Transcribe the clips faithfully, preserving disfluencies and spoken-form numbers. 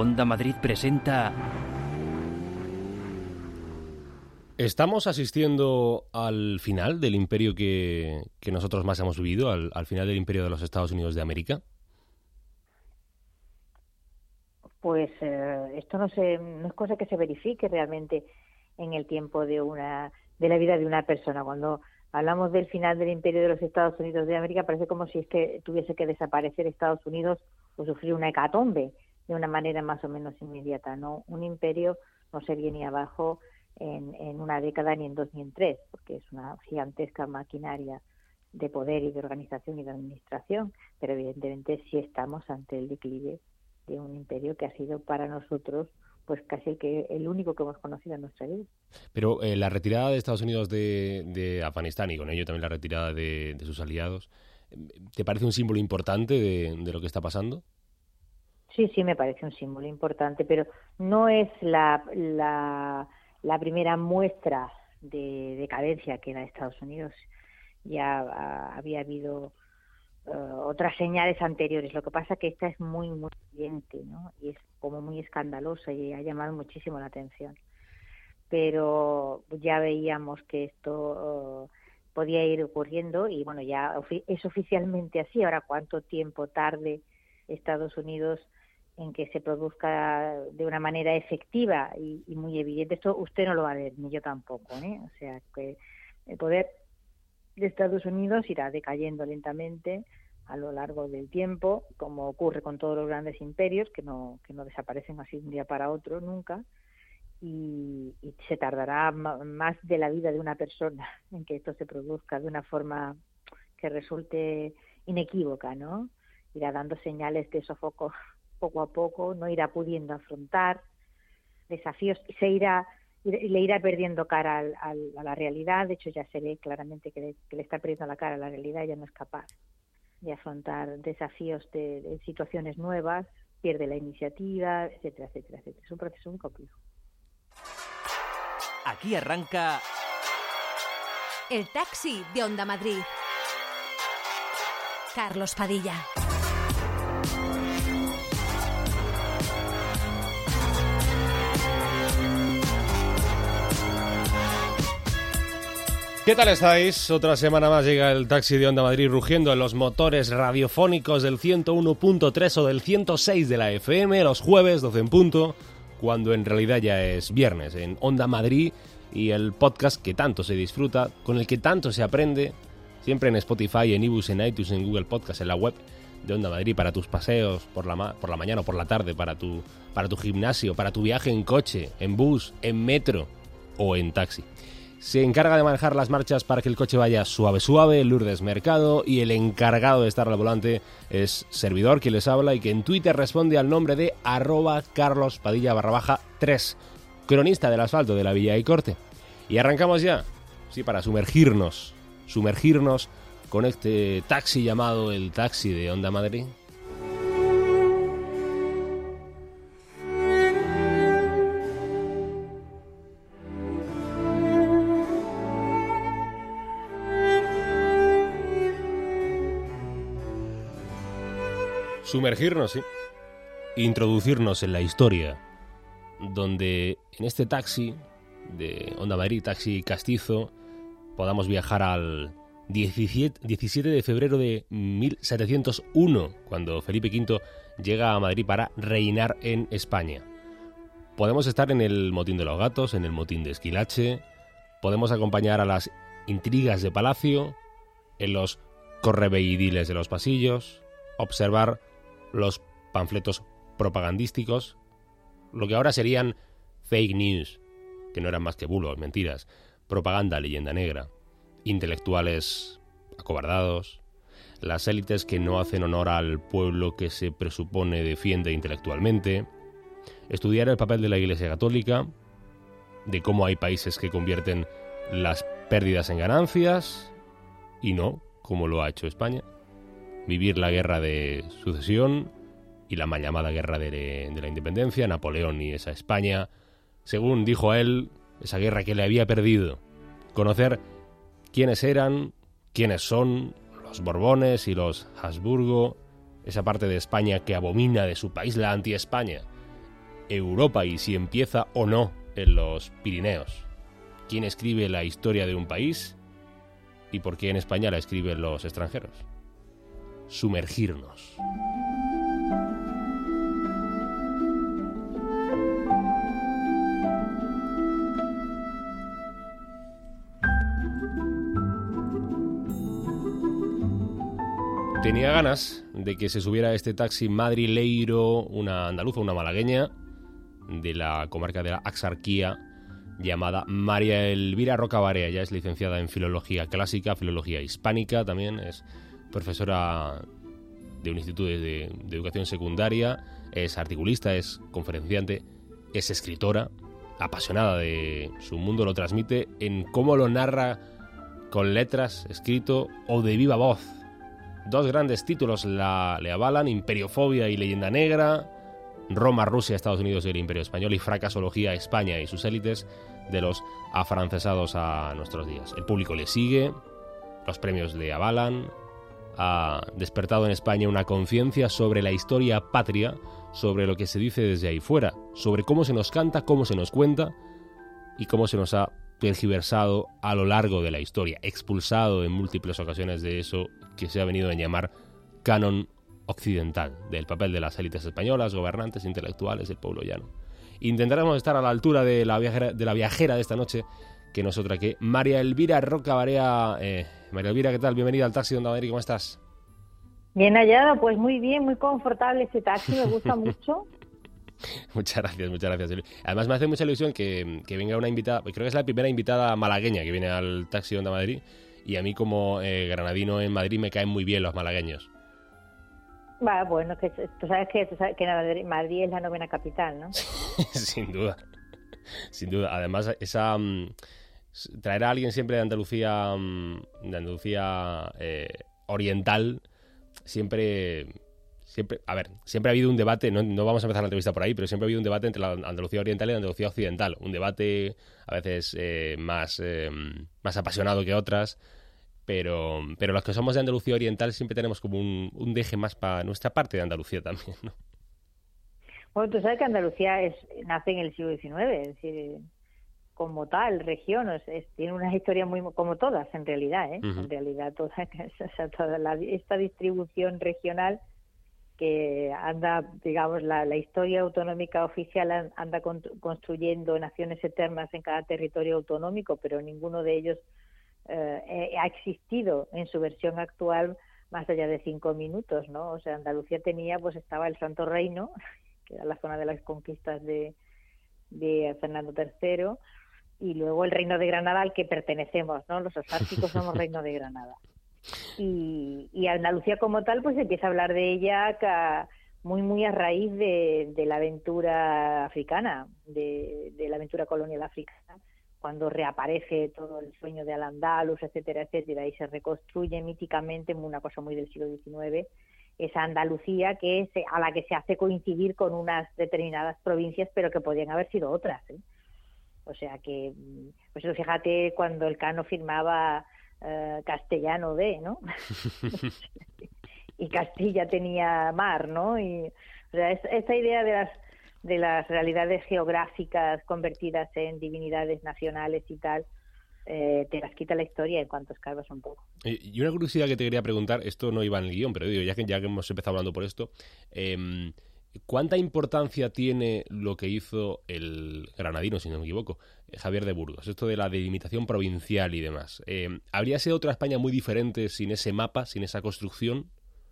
Onda Madrid presenta... ¿Estamos asistiendo al final del imperio que, que nosotros más hemos vivido, al, al final del imperio de los Estados Unidos de América? Pues eh, esto no, se, no es cosa que se verifique realmente en el tiempo de una de la vida de una persona. Cuando hablamos del final del imperio de los Estados Unidos de América, parece como si es que tuviese que desaparecer Estados Unidos o sufrir una hecatombe de una manera más o menos inmediata, ¿no? Un imperio no se viene abajo en, en una década, ni en dos, ni en tres, porque es una gigantesca maquinaria de poder y de organización y de administración, pero evidentemente sí estamos ante el declive de un imperio que ha sido para nosotros pues casi el, que, el único que hemos conocido en nuestra vida. Pero eh, la retirada de Estados Unidos de, de Afganistán y con ello también la retirada de, de sus aliados, ¿te parece un símbolo importante de, de lo que está pasando? Sí, sí, me parece un símbolo importante, pero no es la, la, la primera muestra de decadencia que da Estados Unidos. Ya a, había habido uh, otras señales anteriores. Lo que pasa es que esta es muy, muy evidente, ¿no? Y es como muy escandalosa y ha llamado muchísimo la atención. Pero ya veíamos que esto uh, podía ir ocurriendo y, bueno, ya ofi- es oficialmente así. Ahora, ¿cuánto tiempo tarde Estados Unidos en que se produzca de una manera efectiva y, y muy evidente? Esto usted no lo va a ver, ni yo tampoco, ¿eh? O sea, que el poder de Estados Unidos irá decayendo lentamente a lo largo del tiempo, como ocurre con todos los grandes imperios, que no que no desaparecen así de un día para otro nunca, y, y se tardará m- más de la vida de una persona en que esto se produzca de una forma que resulte inequívoca, ¿no? Irá dando señales de sofoco poco a poco, no irá pudiendo afrontar desafíos, se irá le irá perdiendo cara al, al, a la realidad. De hecho, ya se ve claramente que le, que le está perdiendo la cara a la realidad, ya no es capaz de afrontar desafíos de, de situaciones nuevas, pierde la iniciativa, etcétera, etcétera, etcétera. Es un proceso muy complejo. Aquí arranca... El taxi de Onda Madrid. Carlos Padilla. ¿Qué tal estáis? Otra semana más llega el taxi de Onda Madrid rugiendo en los motores radiofónicos del ciento uno punto tres o del ciento seis de la F M los jueves, doce en punto, cuando en realidad ya es viernes, en Onda Madrid y el podcast que tanto se disfruta, con el que tanto se aprende, siempre en Spotify, en iVoox, en iTunes, en Google Podcast, en la web de Onda Madrid, para tus paseos por la, ma- por la mañana o por la tarde, para tu, para tu gimnasio, para tu viaje en coche, en bus, en metro o en taxi. Se encarga de manejar las marchas para que el coche vaya suave suave, Lourdes Mercado, y el encargado de estar al volante es servidor, quien les habla y que en Twitter responde al nombre de arroba Carlos Padilla barra baja tres, cronista del asfalto de la Villa y Corte. Y arrancamos ya, sí, para sumergirnos, sumergirnos con este taxi llamado el taxi de Onda Madrid. Sumergirnos, sí. Introducirnos en la historia, donde en este taxi de Onda Madrid, taxi castizo, podamos viajar al diecisiete de febrero de mil setecientos uno, cuando Felipe quinto llega a Madrid para reinar en España. Podemos estar en el motín de los gatos, en el motín de Esquilache, podemos acompañar a las intrigas de Palacio, en los correveidiles de los pasillos, observar los panfletos propagandísticos, lo que ahora serían fake news, que no eran más que bulos, mentiras, propaganda, leyenda negra, intelectuales acobardados, las élites que no hacen honor al pueblo que se presupone defiende intelectualmente, estudiar el papel de la Iglesia Católica, de cómo hay países que convierten las pérdidas en ganancias, y no, como lo ha hecho España, vivir la guerra de sucesión y la mal llamada guerra de, de la independencia, Napoleón y esa España, según dijo él, esa guerra que le había perdido. Conocer quiénes eran, quiénes son los Borbones y los Habsburgo, esa parte de España que abomina de su país, la anti-España, Europa y si empieza o no en los Pirineos. ¿Quién escribe la historia de un país y por qué en España la escriben los extranjeros? Sumergirnos. Tenía ganas de que se subiera a este taxi madrileiro una andaluza, una malagueña de la comarca de la Axarquía llamada María Elvira Rocabarea. Ella es licenciada en Filología Clásica, Filología Hispánica, también es profesora de un instituto de, de educación secundaria, es articulista, es conferenciante, es escritora, apasionada de su mundo, lo transmite en cómo lo narra con letras, escrito o de viva voz. Dos grandes títulos la, le avalan: Imperiofobia y Leyenda Negra, Roma, Rusia, Estados Unidos y el Imperio Español, y Fracasología, España y sus élites, de los afrancesados a nuestros días. El público le sigue, los premios le avalan, ha despertado en España una conciencia sobre la historia patria, sobre lo que se dice desde ahí fuera, sobre cómo se nos canta, cómo se nos cuenta y cómo se nos ha tergiversado a lo largo de la historia, expulsado en múltiples ocasiones de eso que se ha venido a llamar canon occidental, del papel de las élites españolas, gobernantes, intelectuales, del pueblo llano. Intentaremos estar a la altura de la viajera de, la viajera de esta noche, que no es otra que María Elvira Rocabarea. Eh, María Elvira, ¿qué tal? Bienvenida al Taxi de Onda Madrid, ¿cómo estás? Bien hallado, pues muy bien, muy confortable este taxi, me gusta mucho. Muchas gracias, muchas gracias. Además me hace mucha ilusión que, que venga una invitada, creo que es la primera invitada malagueña que viene al Taxi de Onda Madrid, y a mí como eh, granadino en Madrid me caen muy bien los malagueños. Va, bueno, que tú sabes que, tú sabes que Madrid es la novena capital, ¿no? Sin duda, sin duda. Además, esa um, traer a alguien siempre de Andalucía, um, de Andalucía eh, oriental, siempre... Siempre, a ver, siempre ha habido un debate, no, no vamos a empezar la entrevista por ahí, pero siempre ha habido un debate entre la Andalucía oriental y la Andalucía occidental. Un debate a veces eh, más, eh, más apasionado que otras, pero, pero los que somos de Andalucía oriental siempre tenemos como un, un deje más para nuestra parte de Andalucía también, ¿no? Bueno, tú sabes que Andalucía es, nace en el siglo diecinueve, es decir, como tal, región, es, es, tiene una historia muy, como todas en realidad, ¿eh? Uh-huh. En realidad, toda, o sea, toda la, esta distribución regional que anda, digamos, la, la historia autonómica oficial anda con, construyendo naciones eternas en cada territorio autonómico, pero ninguno de ellos eh, ha existido en su versión actual más allá de cinco minutos, ¿no? O sea, Andalucía tenía, pues estaba el Santo Reino, que era la zona de las conquistas de, de Fernando tercero, y luego el Reino de Granada al que pertenecemos, ¿no? Los asárticos somos Reino de Granada. Y, y Andalucía como tal, pues empieza a hablar de ella ca, muy muy a raíz de, de la aventura africana, de, de la aventura colonial africana, cuando reaparece todo el sueño de Al-Ándalus, etcétera, etcétera, y se reconstruye míticamente, una cosa muy del siglo diecinueve, esa Andalucía que se, a la que se hace coincidir con unas determinadas provincias, pero que podían haber sido otras, ¿eh? O sea que, pues fíjate cuando Elcano firmaba Uh, castellano de, ¿no? Y Castilla tenía mar, ¿no? Y o sea, es, esta idea de las de las realidades geográficas convertidas en divinidades nacionales y tal, eh, te las quita la historia en cuanto escarbas un poco. Y una curiosidad que te quería preguntar, esto no iba en el guión, pero digo, ya que ya que hemos empezado hablando por esto, eh, ¿cuánta importancia tiene lo que hizo el granadino, si no me equivoco, Javier de Burgos, esto de la delimitación provincial y demás? Eh, ¿Habría sido otra España muy diferente sin ese mapa, sin esa construcción?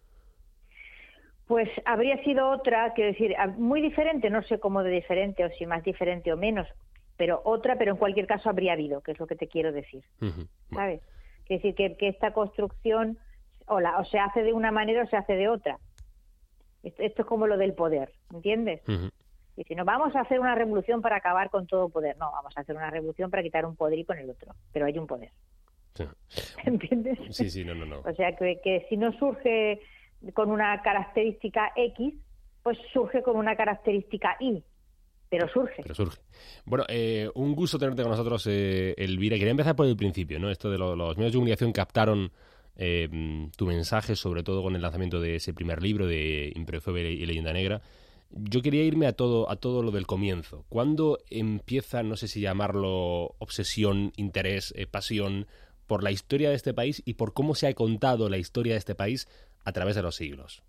Pues habría sido otra, quiero decir, muy diferente, no sé cómo de diferente, o si más diferente o menos, pero otra, pero en cualquier caso habría habido, que es lo que te quiero decir, uh-huh. ¿Sabes? Quiero decir que, que esta construcción o, la, o se hace de una manera o se hace de otra. Esto, esto es como lo del poder, ¿entiendes? Uh-huh. Y si no, vamos a hacer una revolución para acabar con todo poder. No, vamos a hacer una revolución para quitar un poder y poner otro. Pero hay un poder. Sí. ¿Entiendes? Sí, sí, no, no, no. O sea, que, que si no surge con una característica X, pues surge con una característica Y. Pero surge. Pero surge. Bueno, eh, un gusto tenerte con nosotros, eh, Elvira. Quería empezar por el principio, ¿no? Esto de lo, los medios de comunicación captaron Eh, tu mensaje, sobre todo con el lanzamiento de ese primer libro de Imperiofobia y Leyenda Negra, Yo quería irme a todo, a todo lo del comienzo. ¿Cuándo empieza, no sé si llamarlo obsesión, interés, eh, pasión por la historia de este país y por cómo se ha contado la historia de este país a través de los siglos?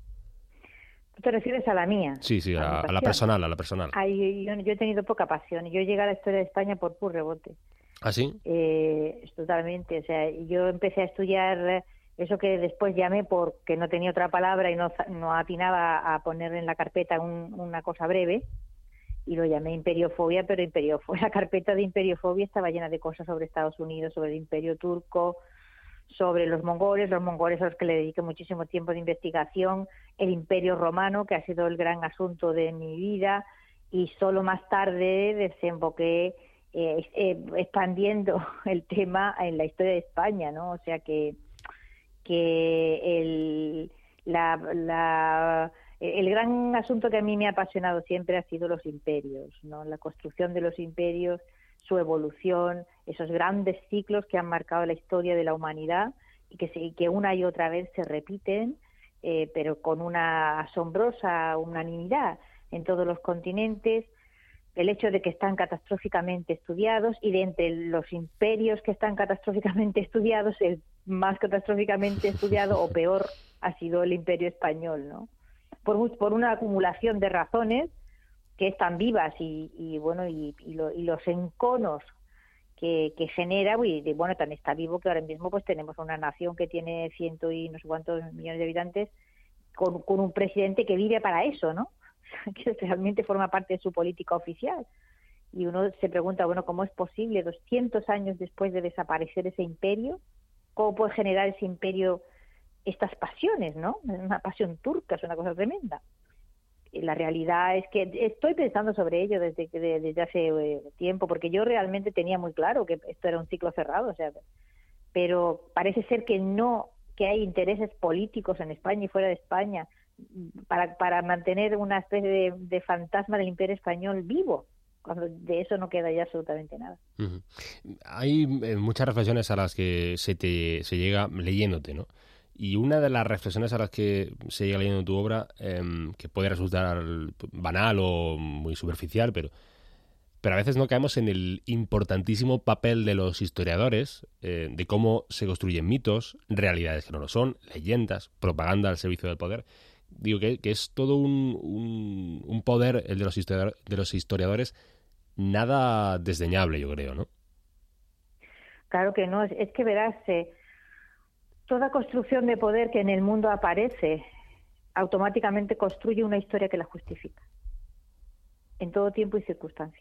¿Tú te refieres a la mía? Sí, sí, a, a, a la personal, a la personal. Ay, yo, yo he tenido poca pasión. Yo llegué a la historia de España por pur rebote. ¿Ah, sí? Eh, totalmente. O sea, yo empecé a estudiar eso que después llamé porque no tenía otra palabra y no, no atinaba a poner en la carpeta un, una cosa breve, y lo llamé imperiofobia, pero imperiofobia, la carpeta de imperiofobia estaba llena de cosas sobre Estados Unidos, sobre el imperio turco, sobre los mongoles, los mongoles a los que le dediqué muchísimo tiempo de investigación, el imperio romano, que ha sido el gran asunto de mi vida, y solo más tarde desemboqué eh, eh, expandiendo el tema en la historia de España, ¿no? O sea que que el, la, la, el gran asunto que a mí me ha apasionado siempre ha sido los imperios, ¿no? La construcción de los imperios, su evolución, esos grandes ciclos que han marcado la historia de la humanidad y que, se, que una y otra vez se repiten, eh, pero con una asombrosa unanimidad en todos los continentes. El hecho de que están catastróficamente estudiados, y de entre los imperios que están catastróficamente estudiados, el más catastróficamente estudiado o peor ha sido el imperio español, ¿no? Por, por una acumulación de razones que están vivas y, y bueno y, y, lo, y los enconos que, que genera, y de, bueno, también está vivo que ahora mismo pues tenemos una nación que tiene ciento y no sé cuántos millones de habitantes con, con un presidente que vive para eso, ¿no? Que realmente forma parte de su política oficial. Y uno se pregunta, bueno, ¿cómo es posible, doscientos años después de desaparecer ese imperio, cómo puede generar ese imperio estas pasiones, ¿no? Una pasión turca, es una cosa tremenda. Y la realidad es que estoy pensando sobre ello desde, desde hace eh, tiempo, porque yo realmente tenía muy claro que esto era un ciclo cerrado, o sea, pero parece ser que no, que hay intereses políticos en España y fuera de España para, para mantener una especie de, de fantasma del imperio español vivo, cuando de eso no queda ya absolutamente nada. Uh-huh. Hay eh, muchas reflexiones a las que se te se llega leyéndote, ¿no? Y una de las reflexiones a las que se llega leyendo tu obra, eh, que puede resultar banal o muy superficial, pero, pero a veces no caemos en el importantísimo papel de los historiadores, eh, de cómo se construyen mitos, realidades que no lo son, leyendas, propaganda al servicio del poder. Digo que, que es todo un, un, un poder, el de los, historiador, de los historiadores, nada desdeñable, yo creo, ¿no? Claro que no, es, es que verás, eh, toda construcción de poder que en el mundo aparece automáticamente construye una historia que la justifica, en todo tiempo y circunstancia.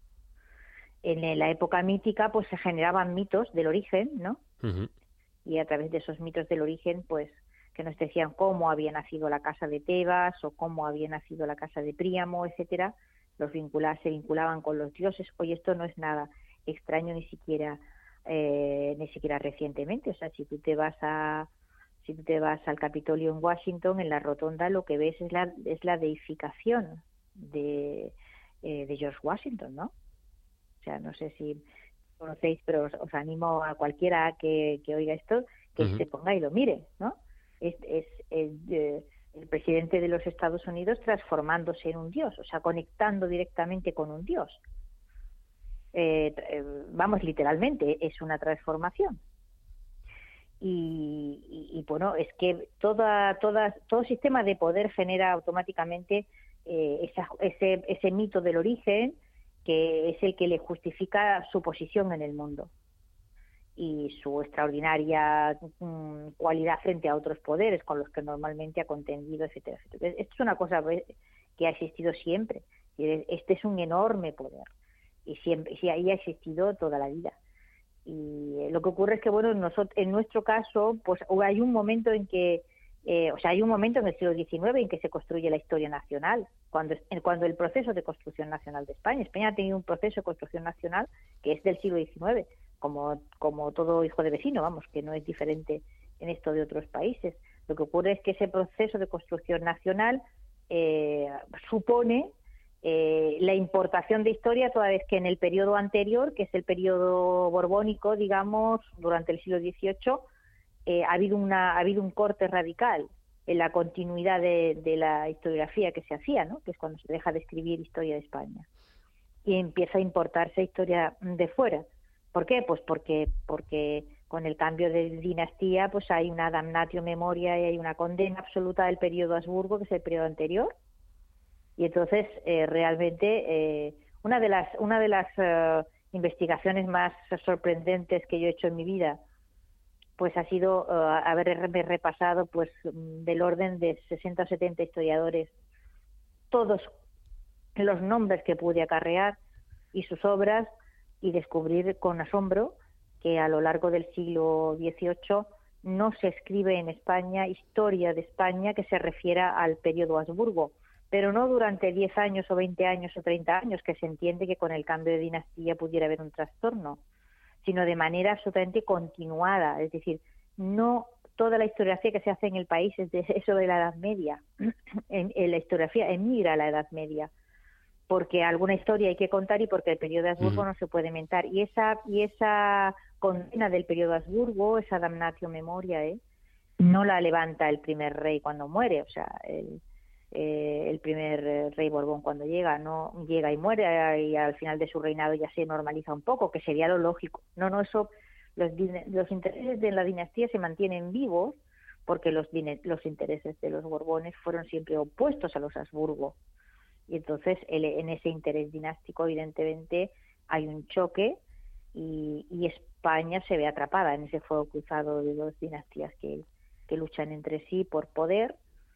En la época mítica pues se generaban mitos del origen, ¿no? Uh-huh. Y a través de esos mitos del origen pues que nos decían cómo había nacido la casa de Tebas o cómo había nacido la casa de Príamo, etcétera, los vinculaban, se vinculaban con los dioses. Oye, esto no es nada extraño ni siquiera eh, ni siquiera recientemente. O sea, si tú te vas a si tú te vas al Capitolio en Washington, en la rotonda, lo que ves es la es la deificación de eh, de George Washington, ¿no? O sea, no sé si conocéis, pero os, os animo a cualquiera que, que oiga esto que uh-huh. se ponga y lo mire, ¿no? Es, es, es eh, el presidente de los Estados Unidos transformándose en un dios, o sea, conectando directamente con un dios. Eh, eh, vamos, literalmente, es una transformación. Y, y, y bueno, es que toda, toda, todo sistema de poder genera automáticamente eh, esa, ese, ese mito del origen, que es el que le justifica su posición en el mundo y su extraordinaria um, cualidad frente a otros poderes con los que normalmente ha contendido, etcétera, etcétera. Esto es una cosa que ha existido siempre. Este es un enorme poder y siempre, sí, ahí ha existido toda la vida. Y lo que ocurre es que, bueno, nosotros, en nuestro caso, pues hay un momento en que, eh, o sea, hay un momento en el siglo diecinueve en que se construye la historia nacional, cuando, cuando el proceso de construcción nacional de España. España ha tenido un proceso de construcción nacional que es del siglo diecinueve, como, como todo hijo de vecino, vamos, que no es diferente en esto de otros países. Lo que ocurre es que ese proceso de construcción nacional eh, supone eh, la importación de historia, toda vez que en el periodo anterior, que es el periodo borbónico, digamos, durante el siglo dieciocho, eh, ha habido una ha habido un corte radical en la continuidad de, de la historiografía que se hacía, ¿no? Que es cuando se deja de escribir historia de España y empieza a importarse historia de fuera. ¿Por qué? Pues porque porque con el cambio de dinastía pues hay una damnatio memoria y hay una condena absoluta del periodo Habsburgo, que es el periodo anterior, y entonces eh, realmente eh, una de las una de las uh, investigaciones más sorprendentes que yo he hecho en mi vida pues ha sido uh, haberme repasado pues del orden de sesenta o setenta historiadores, todos los nombres que pude acarrear y sus obras, y descubrir con asombro que a lo largo del siglo dieciocho no se escribe en España historia de España que se refiera al periodo Habsburgo, pero no durante diez años o veinte años o treinta años, que se entiende que con el cambio de dinastía pudiera haber un trastorno, sino de manera absolutamente continuada. Es decir, no toda la historiografía que se hace en el país es de eso de la Edad Media. En, en la historiografía emigra a la Edad Media, porque alguna historia hay que contar y porque el periodo de Habsburgo uh-huh. no se puede inventar. Y esa y esa condena del periodo Habsburgo, esa damnatio memoria, ¿eh? no la levanta el primer rey cuando muere, o sea, el, eh, el primer rey Borbón cuando llega, no llega y muere y al final de su reinado ya se normaliza un poco, que sería lo lógico. No, no, eso, los, los intereses de la dinastía se mantienen vivos porque los, los intereses de los Borbones fueron siempre opuestos a los Habsburgo. Y entonces el, en ese interés dinástico evidentemente hay un choque y, y España se ve atrapada en ese fuego cruzado de dos dinastías que, que luchan entre sí por poder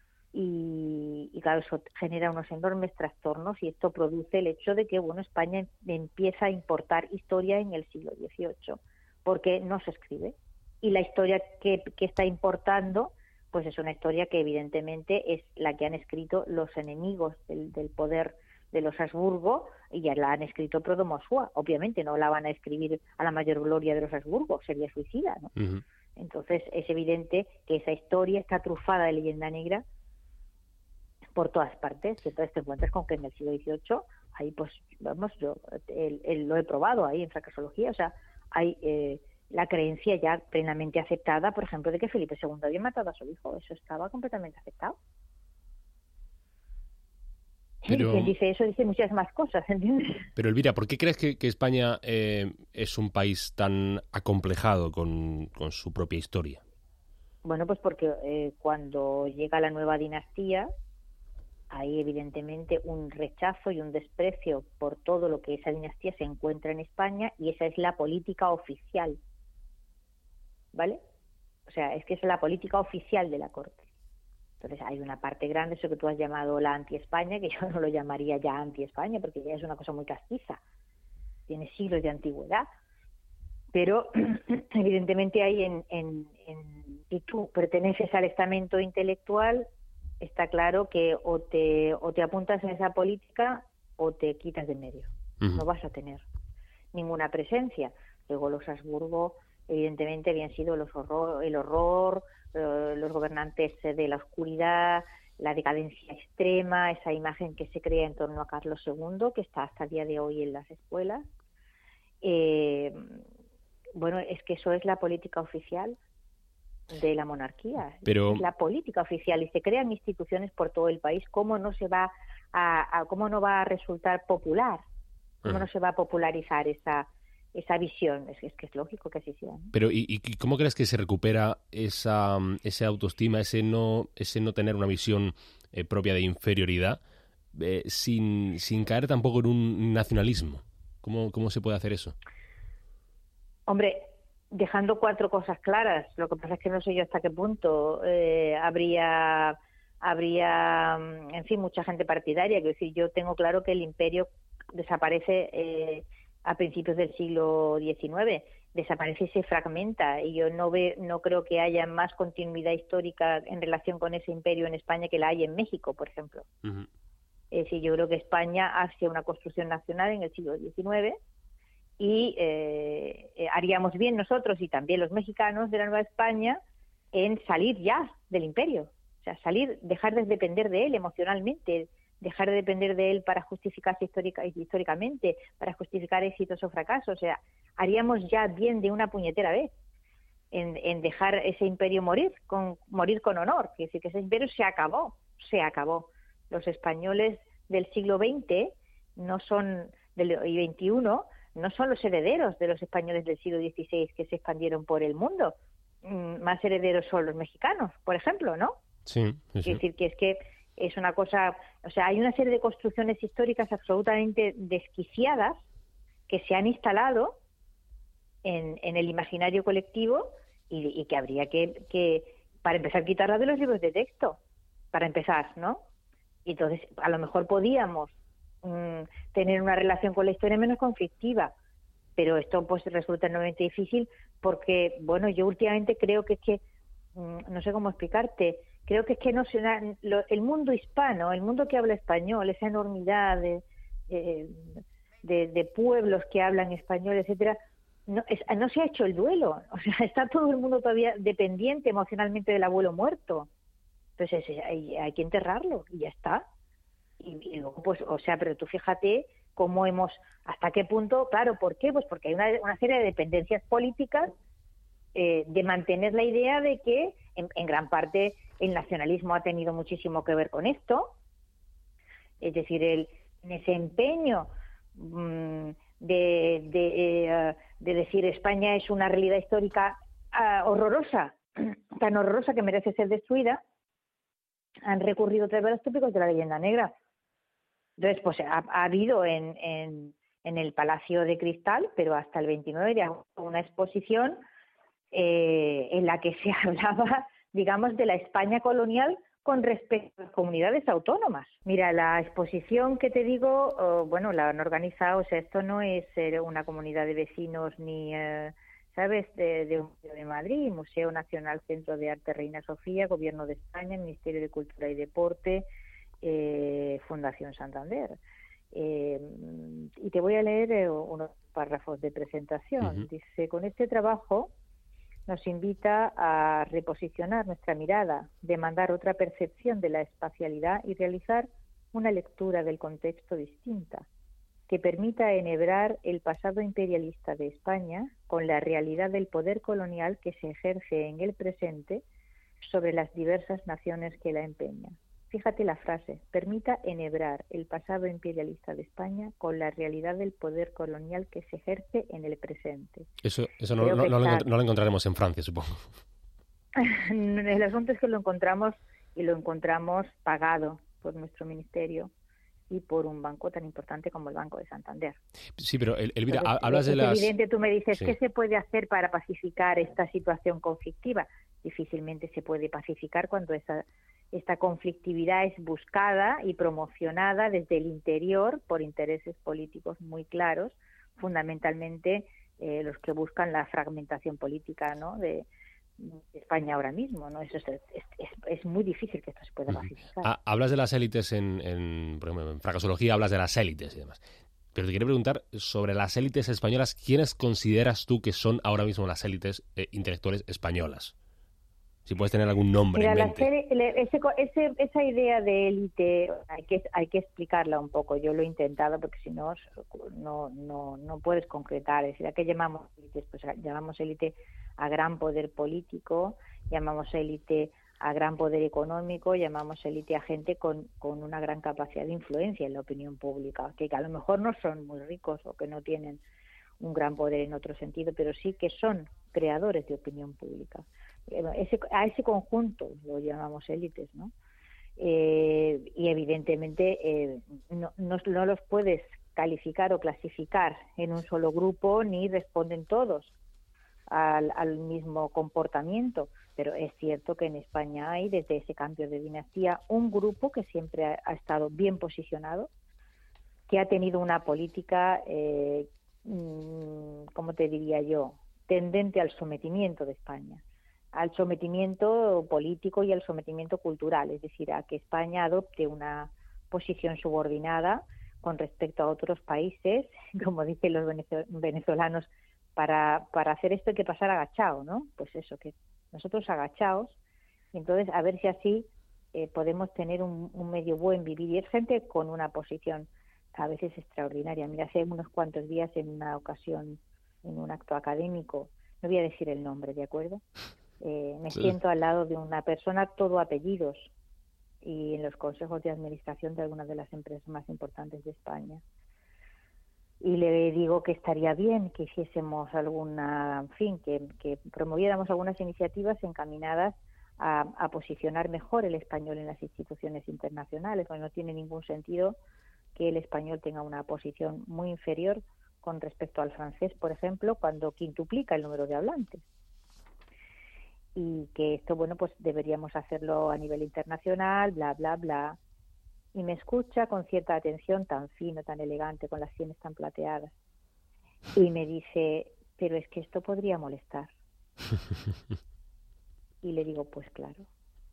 y, y claro, eso genera unos enormes trastornos y esto produce el hecho de que bueno, España empieza a importar historia en el siglo dieciocho porque no se escribe y la historia que, que está importando pues es una historia que evidentemente es la que han escrito los enemigos del, del poder de los Habsburgo y ya la han escrito pro domo sua. Obviamente no la van a escribir a la mayor gloria de los Habsburgo, sería suicida, ¿no? Uh-huh. Entonces es evidente que esa historia está trufada de leyenda negra por todas partes. Y entonces te encuentras con que en el siglo dieciocho, ahí pues, vamos, yo el, el, lo he probado ahí en fracasología, o sea, hay... Eh, la creencia ya plenamente aceptada, por ejemplo, de que Felipe segundo había matado a su hijo. Eso estaba completamente aceptado. Pero, quien dice eso dice muchas más cosas, ¿entiendes? Pero Elvira, ¿por qué crees que, que España eh, es un país tan acomplejado con, con su propia historia? Bueno, pues porque eh, cuando llega la nueva dinastía hay evidentemente un rechazo y un desprecio por todo lo que esa dinastía se encuentra en España y esa es la política oficial. ¿Vale? O sea, es que es la política oficial de la corte. Entonces hay una parte grande, eso que tú has llamado la anti-España, que yo no lo llamaría ya anti-España, porque ya es una cosa muy castiza. Tiene siglos de antigüedad. Pero evidentemente hay en, en, en si tú perteneces al estamento intelectual, está claro que o te, o te apuntas en esa política o te quitas de medio. Uh-huh. No vas a tener ninguna presencia. Luego los Habsburgo evidentemente habían sido los horror, el horror, eh, los gobernantes de la oscuridad, la decadencia extrema, esa imagen que se crea en torno a Carlos segundo, que está hasta el día de hoy en las escuelas. Eh, bueno, es que eso es la política oficial de la monarquía, Pero... es la política oficial y se crean instituciones por todo el país. ¿Cómo no se va a, a cómo no va a resultar popular? ¿Cómo uh-huh. no se va a popularizar esa esa visión? Es, es que es lógico que así sea, ¿no? Pero ¿y, y cómo crees que se recupera esa, esa autoestima, ese no ese no tener una visión eh, propia de inferioridad eh, sin, sin caer tampoco en un nacionalismo? ¿Cómo, cómo se puede hacer eso? Hombre, dejando cuatro cosas claras. Lo que pasa es que no sé yo hasta qué punto eh, habría habría en fin mucha gente partidaria. Quiero decir, yo tengo claro que el imperio desaparece eh, a principios del siglo diecinueve, desaparece y se fragmenta, y yo no ve, no creo que haya más continuidad histórica en relación con ese imperio en España que la hay en México, por ejemplo. Uh-huh. Es decir, yo creo que España hace una construcción nacional en el siglo diecinueve y eh, haríamos bien nosotros y también los mexicanos de la Nueva España en salir ya del imperio, o sea, salir, dejar de depender de él emocionalmente, dejar de depender de él para justificarse histórica, históricamente, para justificar éxitos o fracasos. O sea, haríamos ya bien de una puñetera vez en, en dejar ese imperio morir, con morir con honor. Quiere decir que ese imperio se acabó, se acabó. Los españoles del siglo veinte no son del y veintiuno no son los herederos de los españoles del siglo dieciséis que se expandieron por el mundo. Mm, más herederos son los mexicanos, por ejemplo, ¿no? Sí, sí, sí. Es decir, que es que es una cosa, o sea, hay una serie de construcciones históricas absolutamente desquiciadas que se han instalado en, en el imaginario colectivo y, y que habría que, que, para empezar, quitarlas de los libros de texto, para empezar, ¿no? Y entonces, a lo mejor podíamos mmm, tener una relación con la historia menos conflictiva, pero esto pues resulta enormemente difícil porque, bueno, yo últimamente creo que es que, mmm, no sé cómo explicarte, creo que es que no se da, lo, el mundo hispano, el mundo que habla español, esa enormidad de, de, de, de pueblos que hablan español, etcétera, no, es, no se ha hecho el duelo. O sea, está todo el mundo todavía dependiente emocionalmente del abuelo muerto. Entonces hay, hay que enterrarlo y ya está. Y, y luego, pues, o sea, pero tú fíjate cómo hemos, hasta qué punto, claro, ¿por qué? Pues porque hay una, una serie de dependencias políticas eh, de mantener la idea de que, en, en gran parte, el nacionalismo ha tenido muchísimo que ver con esto. Es decir, el, en ese empeño mmm, de, de, eh, de decir España es una realidad histórica uh, horrorosa, tan horrorosa que merece ser destruida, han recurrido otra vez a los tópicos de la leyenda negra. Entonces, pues ha, ha habido en, en, en el Palacio de Cristal, pero hasta el veintinueve, de agosto, una exposición eh, en la que se hablaba, digamos, de la España colonial con respecto a las comunidades autónomas. Mira, la exposición que te digo, oh, bueno, la han organizado, o sea, esto no es eh, una comunidad de vecinos ni... Eh, ¿sabes?, de, de, de Madrid, Museo Nacional Centro de Arte Reina Sofía, Gobierno de España, Ministerio de Cultura y Deporte, eh, Fundación Santander. Eh, y te voy a leer eh, unos párrafos de presentación. Uh-huh. Dice, con este trabajo nos invita a reposicionar nuestra mirada, demandar otra percepción de la espacialidad y realizar una lectura del contexto distinta, que permita enhebrar el pasado imperialista de España con la realidad del poder colonial que se ejerce en el presente sobre las diversas naciones que la empeñan. Fíjate la frase, permita enhebrar el pasado imperialista de España con la realidad del poder colonial que se ejerce en el presente. Eso, eso no, no, no, lo no lo encontraremos en Francia, supongo. El asunto es que lo encontramos y lo encontramos pagado por nuestro ministerio y por un banco tan importante como el Banco de Santander. Sí, pero Elvira, Entonces, hablas es de las... evidente, tú me dices, sí. ¿qué se puede hacer para pacificar esta situación conflictiva? Difícilmente se puede pacificar cuando esa, esta conflictividad es buscada y promocionada desde el interior por intereses políticos muy claros, fundamentalmente eh, los que buscan la fragmentación política, ¿no?, de España ahora mismo, ¿no? Eso es, es, es, es muy difícil que esto se pueda pacificar. Ah, hablas de las élites en, en, por ejemplo, en fracasología, hablas de las élites y demás. Pero te quiero preguntar sobre las élites españolas, ¿quiénes consideras tú que son ahora mismo las élites eh, intelectuales españolas? Si puedes tener algún nombre Mira, en la mente. serie, ese, ese, esa idea de élite hay que hay que explicarla un poco. Yo lo he intentado porque si no no no no puedes concretar. Es decir, ¿a qué llamamos élites? Pues llamamos élite a gran poder político, llamamos élite a gran poder económico, llamamos élite a gente con, con una gran capacidad de influencia en la opinión pública, que a lo mejor no son muy ricos o que no tienen un gran poder en otro sentido, pero sí que son creadores de opinión pública. Ese, a ese conjunto lo llamamos élites, ¿no? Eh, y evidentemente eh, no, no, no los puedes calificar o clasificar en un solo grupo, ni responden todos al, al mismo comportamiento, pero es cierto que en España hay, desde ese cambio de dinastía, un grupo que siempre ha, ha estado bien posicionado, que ha tenido una política, eh, ¿cómo te diría yo?, tendente al sometimiento de España, al sometimiento político y al sometimiento cultural, es decir, a que España adopte una posición subordinada con respecto a otros países, como dicen los venezolanos, para, para hacer esto hay que pasar agachado, ¿no? Pues eso, que nosotros agachados, y entonces a ver si así eh, podemos tener un, un medio buen vivir. Y es gente con una posición a veces extraordinaria. Mira, hace unos cuantos días en una ocasión, en un acto académico, no voy a decir el nombre, ¿de acuerdo? Eh, me Sí. siento al lado de una persona, todo apellidos, y en los consejos de administración de algunas de las empresas más importantes de España. Y le digo que estaría bien que hiciésemos alguna, en fin, que, que promoviéramos algunas iniciativas encaminadas a, a posicionar mejor el español en las instituciones internacionales, porque no tiene ningún sentido que el español tenga una posición muy inferior con respecto al francés, por ejemplo, cuando quintuplica el número de hablantes. Y que esto, bueno, pues deberíamos hacerlo a nivel internacional, bla, bla, bla. Y me escucha con cierta atención, tan fino, tan elegante, con las sienes tan plateadas. Y me dice, pero es que esto podría molestar. Y le digo, pues claro.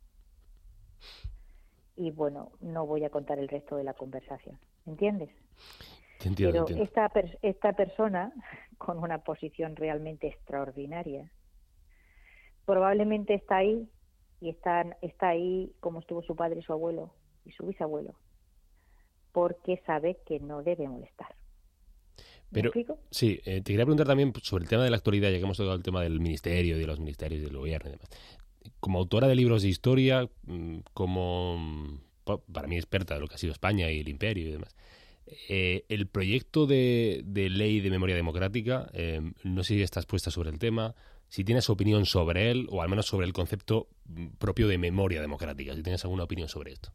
Y bueno, no voy a contar el resto de la conversación, ¿entiendes? Te entiendo, Pero entiendo. esta, per- esta persona, con una posición realmente extraordinaria, probablemente está ahí, y está, está ahí como estuvo su padre y su abuelo y su bisabuelo, porque sabe que no debe molestar. ¿Me Pero, explico? sí, eh, te quería preguntar también sobre el tema de la actualidad, ya que hemos tocado el tema del ministerio, de los ministerios, del gobierno y demás. Como autora de libros de historia, mm, como, mm, pa- para mí experta de lo que ha sido España y el imperio y demás, eh, el proyecto de, de ley de memoria democrática, eh, no sé si estás puesta sobre el tema, si tienes opinión sobre él, o al menos sobre el concepto mm, propio de memoria democrática, si tienes alguna opinión sobre esto.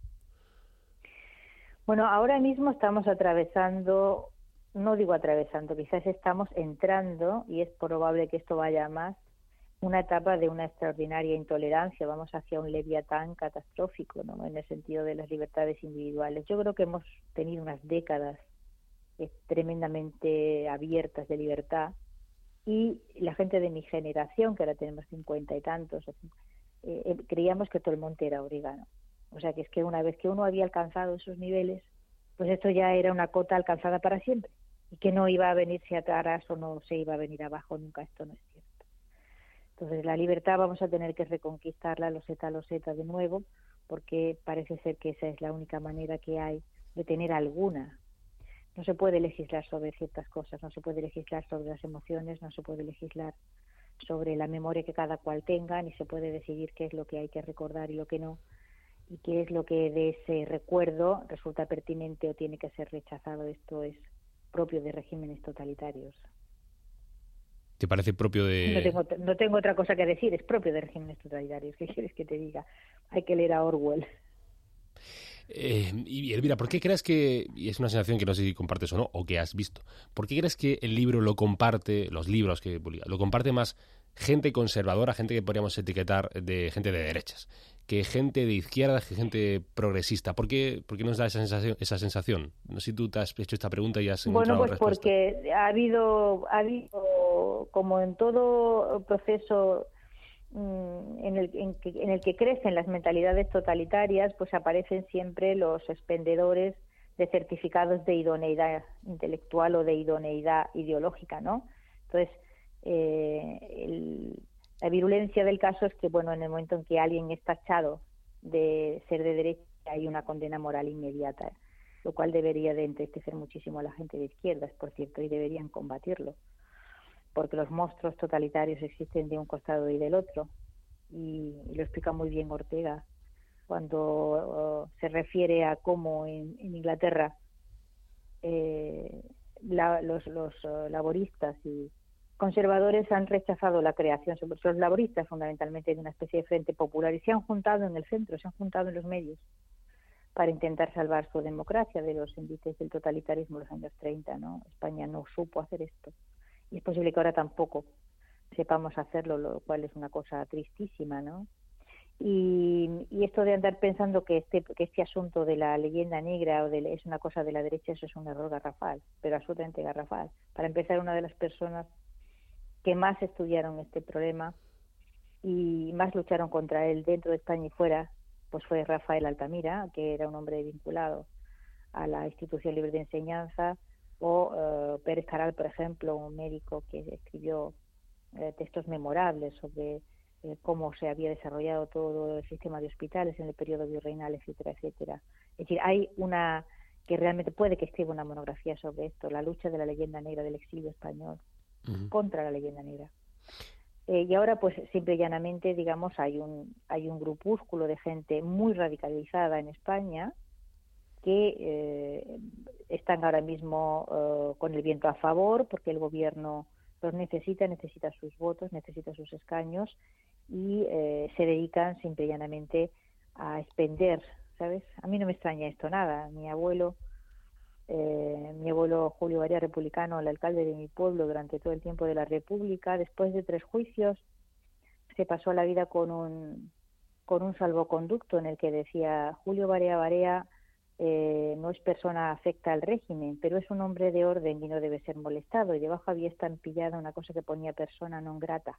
Bueno, ahora mismo estamos atravesando, no digo atravesando, quizás estamos entrando, y es probable que esto vaya a más, una etapa de una extraordinaria intolerancia. Vamos hacia un leviatán catastrófico, ¿no?, en el sentido de las libertades individuales. Yo creo que hemos tenido unas décadas eh, tremendamente abiertas de libertad, y la gente de mi generación, que ahora tenemos cincuenta y tantos, eh, eh, creíamos que todo el monte era orégano. O sea, que es que una vez que uno había alcanzado esos niveles, pues esto ya era una cota alcanzada para siempre, y que no iba a venirse atrás o no se iba a venir abajo nunca. Esto no es cierto. Entonces, la libertad vamos a tener que reconquistarla, loseta a loseta de nuevo, porque parece ser que esa es la única manera que hay de tener alguna. No se puede legislar sobre ciertas cosas, no se puede legislar sobre las emociones, no se puede legislar sobre la memoria que cada cual tenga, ni se puede decidir qué es lo que hay que recordar y lo que no, y qué es lo que de ese recuerdo resulta pertinente o tiene que ser rechazado. Esto es propio de regímenes totalitarios. ¿Te parece propio de...? No tengo, no tengo otra cosa que decir, es propio de regímenes totalitarios. ¿Qué quieres que te diga? Hay que leer a Orwell. Eh, y Elvira, ¿por qué crees que, y es una sensación que no sé si compartes o no, o que has visto, ¿por qué crees que el libro lo comparte, los libros que publica, lo comparte más gente conservadora, gente que podríamos etiquetar de gente de derechas, que gente de izquierda, que gente progresista? ¿Por qué, por qué nos da esa sensación, esa sensación? No sé si tú te has hecho esta pregunta y has encontrado Bueno, pues respuesta. porque ha habido, ha habido, como en todo proceso en el, en, que, en el que crecen las mentalidades totalitarias, pues aparecen siempre los expendedores de certificados de idoneidad intelectual o de idoneidad ideológica, ¿no? Entonces, eh, el, la virulencia del caso es que, bueno, en el momento en que alguien es tachado de ser de derecha, hay una condena moral inmediata, lo cual debería de entristecer muchísimo a la gente de izquierdas, por cierto, y deberían combatirlo, porque los monstruos totalitarios existen de un costado y del otro, y, y lo explica muy bien Ortega cuando uh, se refiere a cómo en, en Inglaterra eh, la, los, los uh, laboristas y conservadores han rechazado la creación, sobre los laboristas fundamentalmente, de una especie de frente popular, y se han juntado en el centro, se han juntado en los medios para intentar salvar su democracia de los envites del totalitarismo de los años treinta, ¿no? España no supo hacer esto. Y es posible que ahora tampoco sepamos hacerlo, lo cual es una cosa tristísima, ¿no? Y, y esto de andar pensando que este que este asunto de la leyenda negra o de, es una cosa de la derecha, eso es un error garrafal, pero absolutamente garrafal. Para empezar, una de las personas que más estudiaron este problema y más lucharon contra él dentro de España y fuera, pues fue Rafael Altamira, que era un hombre vinculado a la Institución Libre de Enseñanza, o uh, Pérez Caral, por ejemplo, un médico que escribió eh, textos memorables sobre eh, cómo se había desarrollado todo el sistema de hospitales en el periodo virreinal, etcétera, etcétera. Es decir, hay una que realmente puede que escriba una monografía sobre esto, la lucha de la leyenda negra del exilio español uh-huh. contra la leyenda negra. Eh, y ahora, pues, simple y llanamente, digamos, hay un, hay un grupúsculo de gente muy radicalizada en España que eh, están ahora mismo eh, con el viento a favor, porque el gobierno los necesita, necesita sus votos, necesita sus escaños, y eh, se dedican simple y llanamente a expender, ¿sabes? A mí no me extraña esto nada. Mi abuelo, eh, mi abuelo Julio Barea, republicano, el alcalde de mi pueblo durante todo el tiempo de la República, después de tres juicios, se pasó la vida con un, con un salvoconducto en el que decía: Julio Barea Barea eh, no es persona afecta al régimen, pero es un hombre de orden y no debe ser molestado. Y debajo había estampillada una cosa que ponía persona non grata.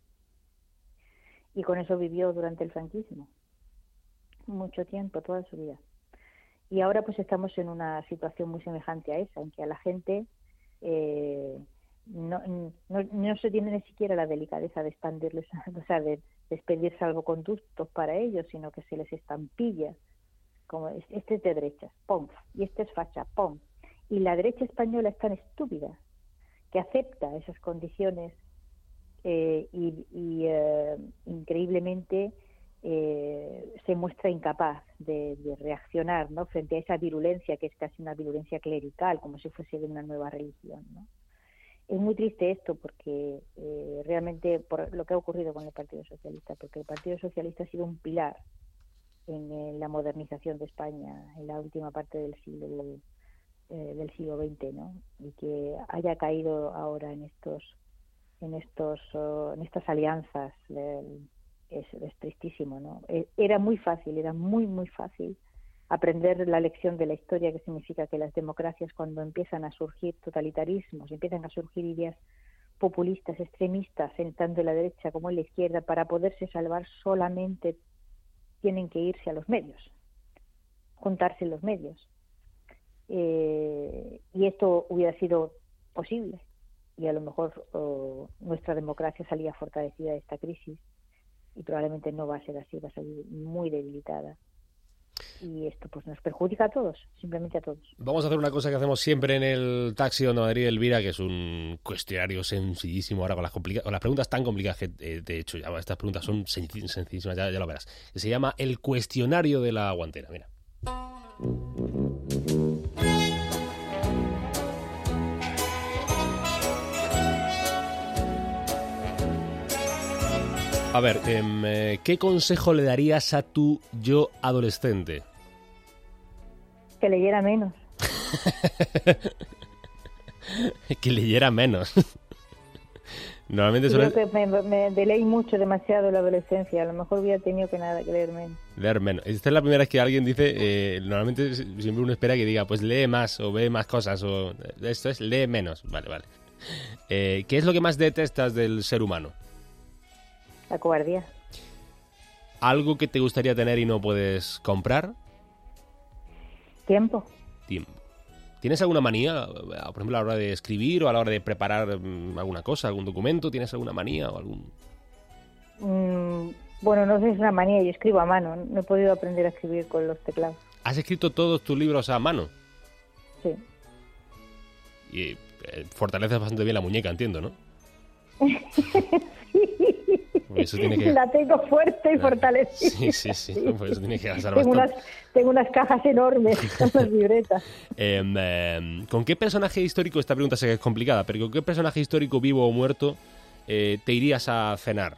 Y con eso vivió durante el franquismo, mucho tiempo, toda su vida. Y ahora pues estamos en una situación muy semejante a esa, en que a la gente eh, no, no, no se tiene ni siquiera la delicadeza de expandirles, o sea, de, de expedir salvoconductos para ellos, sino que se les estampilla, como este es de derechas, ¡pum!, y este es facha, ¡pum! Y la derecha española es tan estúpida que acepta esas condiciones eh, y, y eh, increíblemente Eh, se muestra incapaz de, de reaccionar, ¿no?, frente a esa virulencia que es casi una virulencia clerical, como si fuese de una nueva religión, ¿no? Es muy triste esto porque eh, realmente por lo que ha ocurrido con el Partido Socialista, porque el Partido Socialista ha sido un pilar en, en la modernización de España en la última parte del siglo eh, del siglo veinte, ¿no? Y que haya caído ahora en estos en estos oh, en estas alianzas del Es, es tristísimo, ¿no? Era muy fácil, era muy, muy fácil aprender la lección de la historia, que significa que las democracias, cuando empiezan a surgir totalitarismos, empiezan a surgir ideas populistas, extremistas, en tanto en la derecha como en la izquierda, para poderse salvar solamente tienen que irse a los medios, juntarse en los medios. Eh, y esto hubiera sido posible, y a lo mejor oh, nuestra democracia salía fortalecida de esta crisis, y probablemente no va a ser así, va a salir muy debilitada. Y esto pues nos perjudica a todos, simplemente a todos. Vamos a hacer una cosa que hacemos siempre en el Taxi de Onda Madrid, Elvira, que es un cuestionario sencillísimo ahora con las, complica- con las preguntas tan complicadas que eh, de hecho ya estas preguntas son senc- sencillísimas, ya, ya lo verás. Que se llama el cuestionario de la guantera, mira. A ver, eh, ¿qué consejo le darías a tu yo adolescente? Que leyera menos. Que leyera menos. Normalmente Creo suele... que me, me deleí mucho, demasiado en la adolescencia. A lo mejor hubiera tenido que nada que leer menos. Leer menos. Esta es la primera vez que alguien dice, eh, normalmente siempre uno espera que diga, pues lee más o ve más cosas, o esto es lee menos. Vale, vale. Eh, ¿Qué es lo que más detestas del ser humano? La cobardía. ¿Algo que te gustaría tener y no puedes comprar? Tiempo. Tiempo. ¿Tienes alguna manía, por ejemplo, a la hora de escribir o a la hora de preparar um, alguna cosa, algún documento? ¿Tienes alguna manía o algún...? Mm, bueno, no sé si es una manía, yo escribo a mano. No he podido aprender a escribir con los teclados. ¿Has escrito todos tus libros a mano? Sí. Y eh, fortaleces bastante bien la muñeca, entiendo, ¿no? Eso tiene que... La tengo fuerte y fortalecida. Sí, sí, sí. Sí. Pues eso tiene que gastar Tengo bastante. unas, tengo unas cajas enormes con las libretas. Eh, eh, ¿Con qué personaje histórico, esta pregunta sé que es complicada, pero ¿con qué personaje histórico, vivo o muerto, eh, te irías a cenar?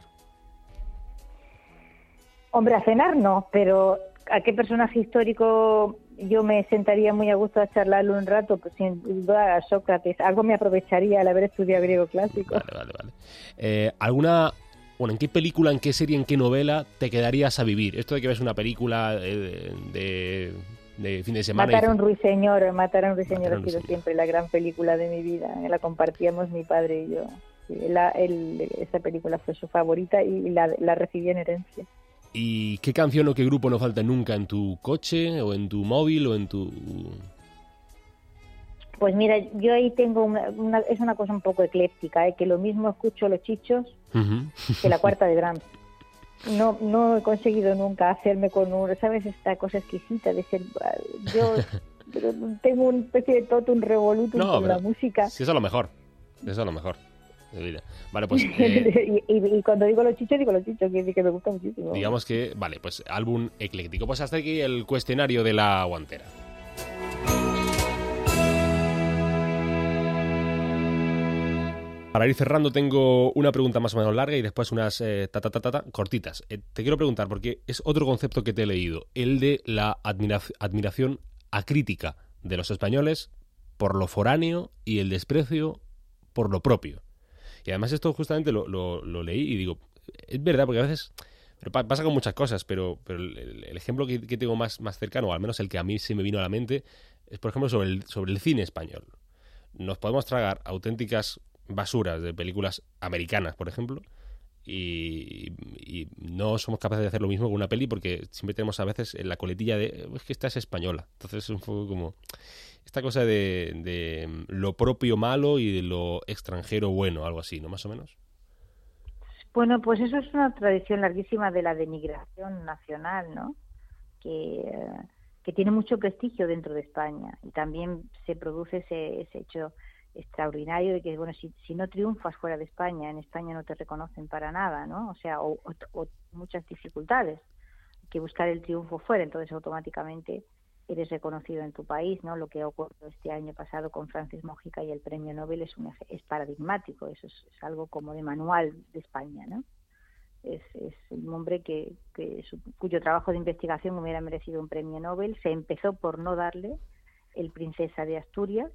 Hombre, a cenar no, pero ¿a qué personaje histórico yo me sentaría muy a gusto a charlarlo un rato? Pues sin duda a Sócrates. Algo me aprovecharía al haber estudiado griego clásico. Vale, vale, vale. Eh, ¿Alguna... Bueno, ¿en qué película, en qué serie, en qué novela te quedarías a vivir? Esto de que ves una película de, de, de fin de semana... Matar a y... un ruiseñor, Matar a un ruiseñor Matar a ha un sido ruiseñor. siempre la gran película de mi vida. La compartíamos mi padre y yo. Sí, la, él, esa película fue su favorita y la, la recibí en herencia. ¿Y qué canción o qué grupo no falta nunca en tu coche, o en tu móvil, o en tu...? Pues mira, yo ahí tengo una, una es una cosa un poco ecléptica, ¿eh? Que lo mismo escucho Los Chichos Uh-huh. que la cuarta de Brahms. No no he conseguido nunca hacerme con un, ¿sabes? Esta cosa exquisita de ser... Yo tengo una especie de totum revolutum No, con pero la música. sí, eso es lo mejor. Eso es lo mejor. Mira. Vale, pues... Eh, y, y, y cuando digo los chichos, digo los chichos, que, que me gusta muchísimo. Digamos que, vale, pues álbum ecléctico. Pues hasta aquí el cuestionario de la guantera. Para ir cerrando tengo una pregunta más o menos larga y después unas eh, ta, ta, ta, ta, ta, cortitas. Eh, te quiero preguntar, porque es otro concepto que te he leído, el de la admira- admiración acrítica de los españoles por lo foráneo y el desprecio por lo propio. Y además esto justamente lo, lo, lo leí y digo, es verdad, porque a veces pero pa- pasa con muchas cosas, pero, pero el, el ejemplo que, que tengo más, más cercano, o al menos el que a mí se me vino a la mente, es por ejemplo sobre el, sobre el cine español. Nos podemos tragar auténticas basuras de películas americanas, por ejemplo, y, y no somos capaces de hacer lo mismo con una peli porque siempre tenemos a veces en la coletilla de es que esta es española. Entonces es un poco como esta cosa de, de lo propio malo y de lo extranjero bueno, algo así, ¿no? Más o menos. Bueno, pues eso es una tradición larguísima de la denigración nacional, ¿no? Que, eh, que tiene mucho prestigio dentro de España y también se produce ese, ese hecho extraordinario de que, bueno, si, si no triunfas fuera de España, en España no te reconocen para nada, ¿no? O sea, o, o, o muchas dificultades, hay que buscar el triunfo fuera, entonces automáticamente eres reconocido en tu país, ¿no? Lo que ha ocurrido este año pasado con Francis Mojica y el premio Nobel es, un, es paradigmático, eso es, es algo como de manual de España, ¿no? Es, es un hombre que, que su, cuyo trabajo de investigación hubiera merecido un premio Nobel, se empezó por no darle el Princesa de Asturias,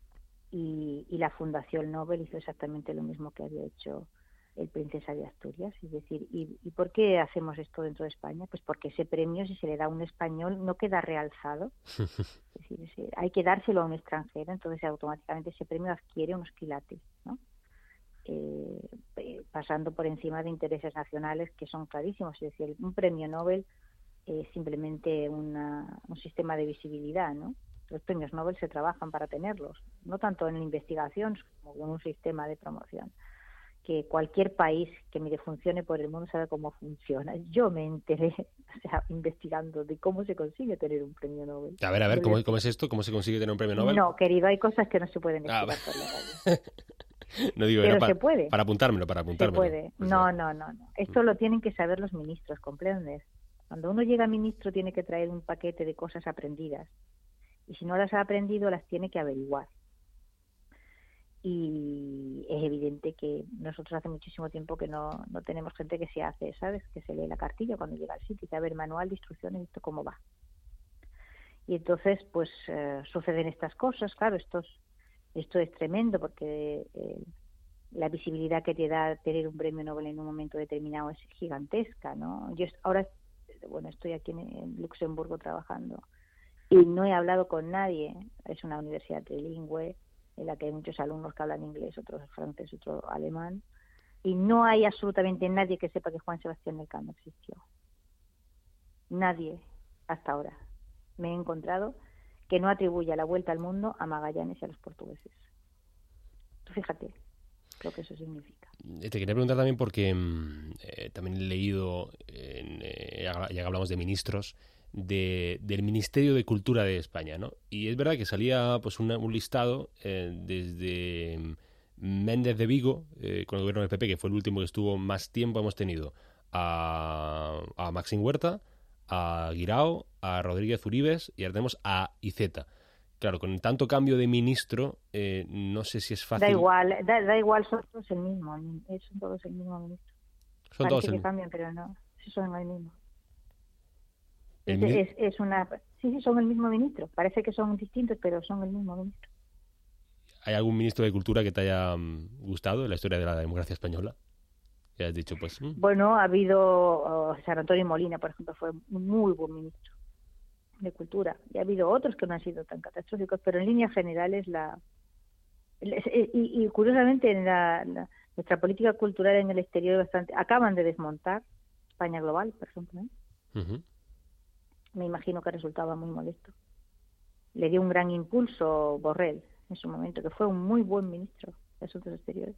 Y, y la Fundación Nobel hizo exactamente lo mismo que había hecho el Princesa de Asturias. Es decir, ¿y, ¿y por qué hacemos esto dentro de España? Pues porque ese premio, si se le da a un español, no queda realzado. Es decir, ese, hay que dárselo a un extranjero, entonces automáticamente ese premio adquiere unos quilates, ¿no? Eh, pasando por encima de intereses nacionales que son clarísimos. Es decir, un premio Nobel es simplemente una, un sistema de visibilidad, ¿no? Los premios Nobel se trabajan para tenerlos, no tanto en la investigación como en un sistema de promoción. Que cualquier país que mire funcione por el mundo sabe cómo funciona. Yo me enteré, o sea, investigando de cómo se consigue tener un premio Nobel. A ver, a ver, ¿cómo, cómo es esto? ¿Cómo se consigue tener un premio Nobel? No, querido, hay cosas que no se pueden Ah, explicar por la radio. No digo, Pero era para, se puede. para apuntármelo, para apuntármelo. Se puede. Pues No, sí. no, no, no. Esto lo tienen que saber los ministros, ¿comprendes? Cuando uno llega ministro tiene que traer un paquete de cosas aprendidas. Y si no las ha aprendido, las tiene que averiguar. Y es evidente que nosotros hace muchísimo tiempo que no, no tenemos gente que se hace, ¿sabes? Que se lee la cartilla cuando llega al sitio y dice, a ver, manual de instrucciones, ¿esto cómo va? Y entonces, pues, eh, suceden estas cosas, claro, esto es, esto es tremendo porque eh, la visibilidad que te da tener un premio Nobel en un momento determinado es gigantesca, ¿no? Yo ahora, bueno, estoy aquí en, en Luxemburgo trabajando y no he hablado con nadie, es una universidad trilingüe en la que hay muchos alumnos que hablan inglés, otros francés, otro alemán, y no hay absolutamente nadie que sepa que Juan Sebastián Elcano existió. Nadie, hasta ahora. Me he encontrado que no atribuye la vuelta al mundo a Magallanes y a los portugueses. Tú fíjate lo que eso significa. Te quería preguntar también porque eh, también he leído, en, eh, ya que hablamos de ministros, de, del Ministerio de Cultura de España, ¿no? Y es verdad que salía pues una, un listado eh, desde Méndez de Vigo, eh, con el gobierno del P P, que fue el último que estuvo más tiempo, hemos tenido a, a Maxim Huerta, a Guirao, a Rodríguez Uribes y ahora tenemos a Iceta. Claro, con tanto cambio de ministro, eh, no sé si es fácil. Da igual, da, da igual, son todos el mismo, son todos el mismo ministro. Son Parece todos que el... cambian, pero no, son el mismo. El es, mi... es, es una, sí, sí, son el mismo ministro. Parece que son distintos, pero son el mismo ministro. ¿Hay algún ministro de Cultura que te haya um, gustado en la historia de la democracia española? Ya has dicho, pues... Mm. Bueno, ha habido... Uh, San Antonio Molina, por ejemplo, fue un muy buen ministro de Cultura. Y ha habido otros que no han sido tan catastróficos, pero en líneas generales la... Y, y curiosamente, en la, la, nuestra política cultural en el exterior bastante... Acaban de desmontar España Global, por ejemplo, ¿eh? Uh-huh. Me imagino que resultaba muy molesto. Le dio un gran impulso Borrell en su momento, que fue un muy buen ministro de Asuntos Exteriores.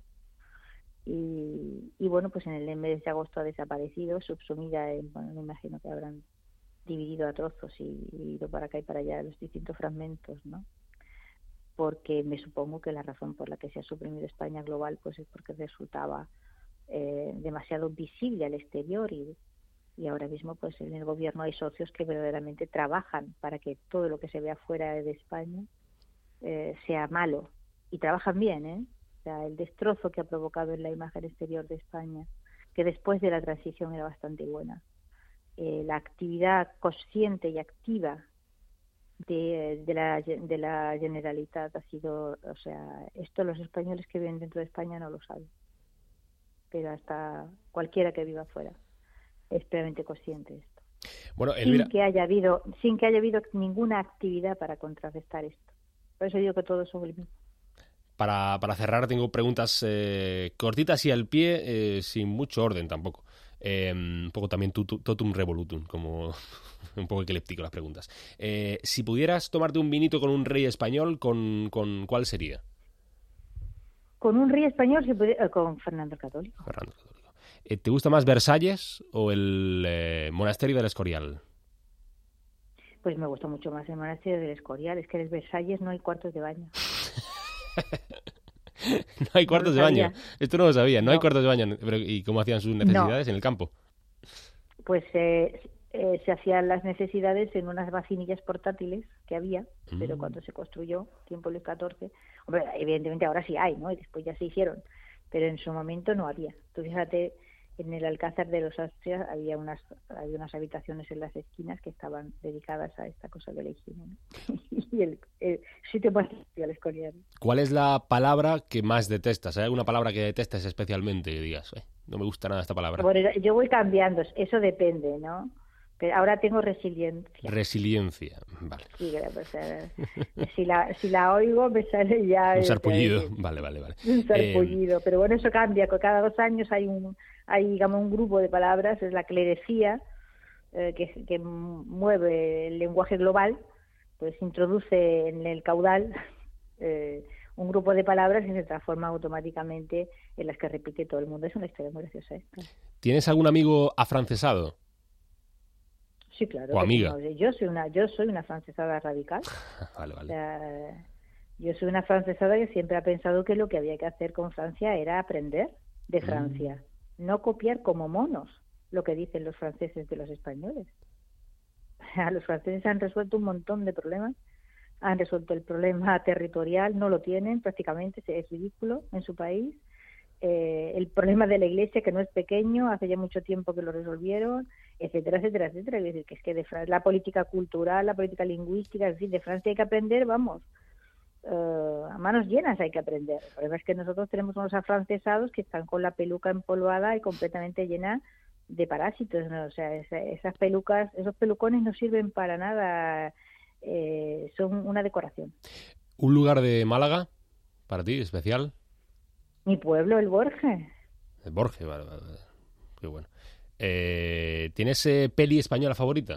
Y, y bueno, pues en el mes de agosto ha desaparecido, subsumida en, bueno, me imagino que habrán dividido a trozos y, y ido para acá y para allá los distintos fragmentos, ¿no? porque me supongo que la razón por la que se ha suprimido España Global pues es porque resultaba eh, demasiado visible al exterior y, y ahora mismo pues en el gobierno hay socios que verdaderamente trabajan para que todo lo que se vea fuera de España eh, sea malo, y trabajan bien, ¿eh? O sea, el destrozo que ha provocado en la imagen exterior de España, que después de la transición era bastante buena, eh, la actividad consciente y activa De, de la de la Generalitat ha sido, o sea, esto los españoles que viven dentro de España no lo saben, pero hasta cualquiera que viva fuera es plenamente consciente de esto. Bueno, Elvira, sin que haya habido sin que haya habido ninguna actividad para contrarrestar esto. Por eso digo que todo es el mismo. Para, para cerrar tengo preguntas eh, cortitas y al pie, eh, sin mucho orden tampoco. Eh, un poco también tutu, totum revolutum, como un poco ecléptico las preguntas. Eh, si pudieras tomarte un vinito con un rey español, ¿con, con cuál sería? Con un rey español, si pudiera, con Fernando el Católico. Fernando el Católico. Eh, ¿Te gusta más Versalles o el eh, monasterio del Escorial? Pues me gusta mucho más el monasterio del Escorial. Es que en el Versalles no hay cuartos de baño. No hay cuartos no de baño. Esto no lo sabía. No, no hay cuartos de baño. Pero, ¿y cómo hacían sus necesidades? No. En el campo. Pues eh, eh, se hacían las necesidades en unas vacinillas portátiles que había, mm. pero cuando se construyó, tiempo Luis catorce, hombre, evidentemente ahora sí hay, ¿no? Y después ya se hicieron, pero en su momento no había. Tú fíjate, en el Alcázar de los Austrias había unas había unas habitaciones en las esquinas que estaban dedicadas a esta cosa de la higiene, ¿no? Y el, el sitio más limpio al Escorial. ¿Cuál es la palabra que más detestas? ¿Hay alguna palabra que detestes especialmente y digas, eh, no me gusta nada esta palabra? Bueno, yo voy cambiando, eso depende, ¿no? Pero ahora tengo resiliencia. Resiliencia, vale. Sí, o sea, si la si la oigo me sale ya... Un sarpullido, el, vale, vale, vale. Un sarpullido, eh... pero bueno, eso cambia, cada dos años hay un hay digamos un grupo de palabras, es la clerecía, eh, que, que mueve el lenguaje global, pues introduce en el caudal eh, un grupo de palabras y se transforma automáticamente en las que repite todo el mundo. Es una historia muy graciosa esta. ¿Tienes algún amigo afrancesado? Sí, claro. ¿O amiga? Yo soy una, yo soy una francesada radical. Vale, vale. O sea, yo soy una francesada que siempre ha pensado que lo que había que hacer con Francia era aprender de Francia, mm. no copiar como monos lo que dicen los franceses de los españoles. O sea, los franceses han resuelto un montón de problemas, han resuelto el problema territorial, no lo tienen prácticamente, es ridículo en su país. Eh, el problema de la Iglesia, que no es pequeño, hace ya mucho tiempo que lo resolvieron, etcétera, etcétera, etcétera. Es decir, que es que de Francia, la política cultural, la política lingüística, es decir, de Francia hay que aprender, vamos, uh, a manos llenas hay que aprender. El problema es que nosotros tenemos unos afrancesados que están con la peluca empolvada y completamente llena de parásitos, ¿no? O sea, esa, esas pelucas, esos pelucones no sirven para nada, eh, son una decoración. ¿Un lugar de Málaga para ti especial? Mi pueblo, el Borges. El Borges, vale, vale, vale. Qué bueno. Eh, ¿Tienes eh, peli española favorita?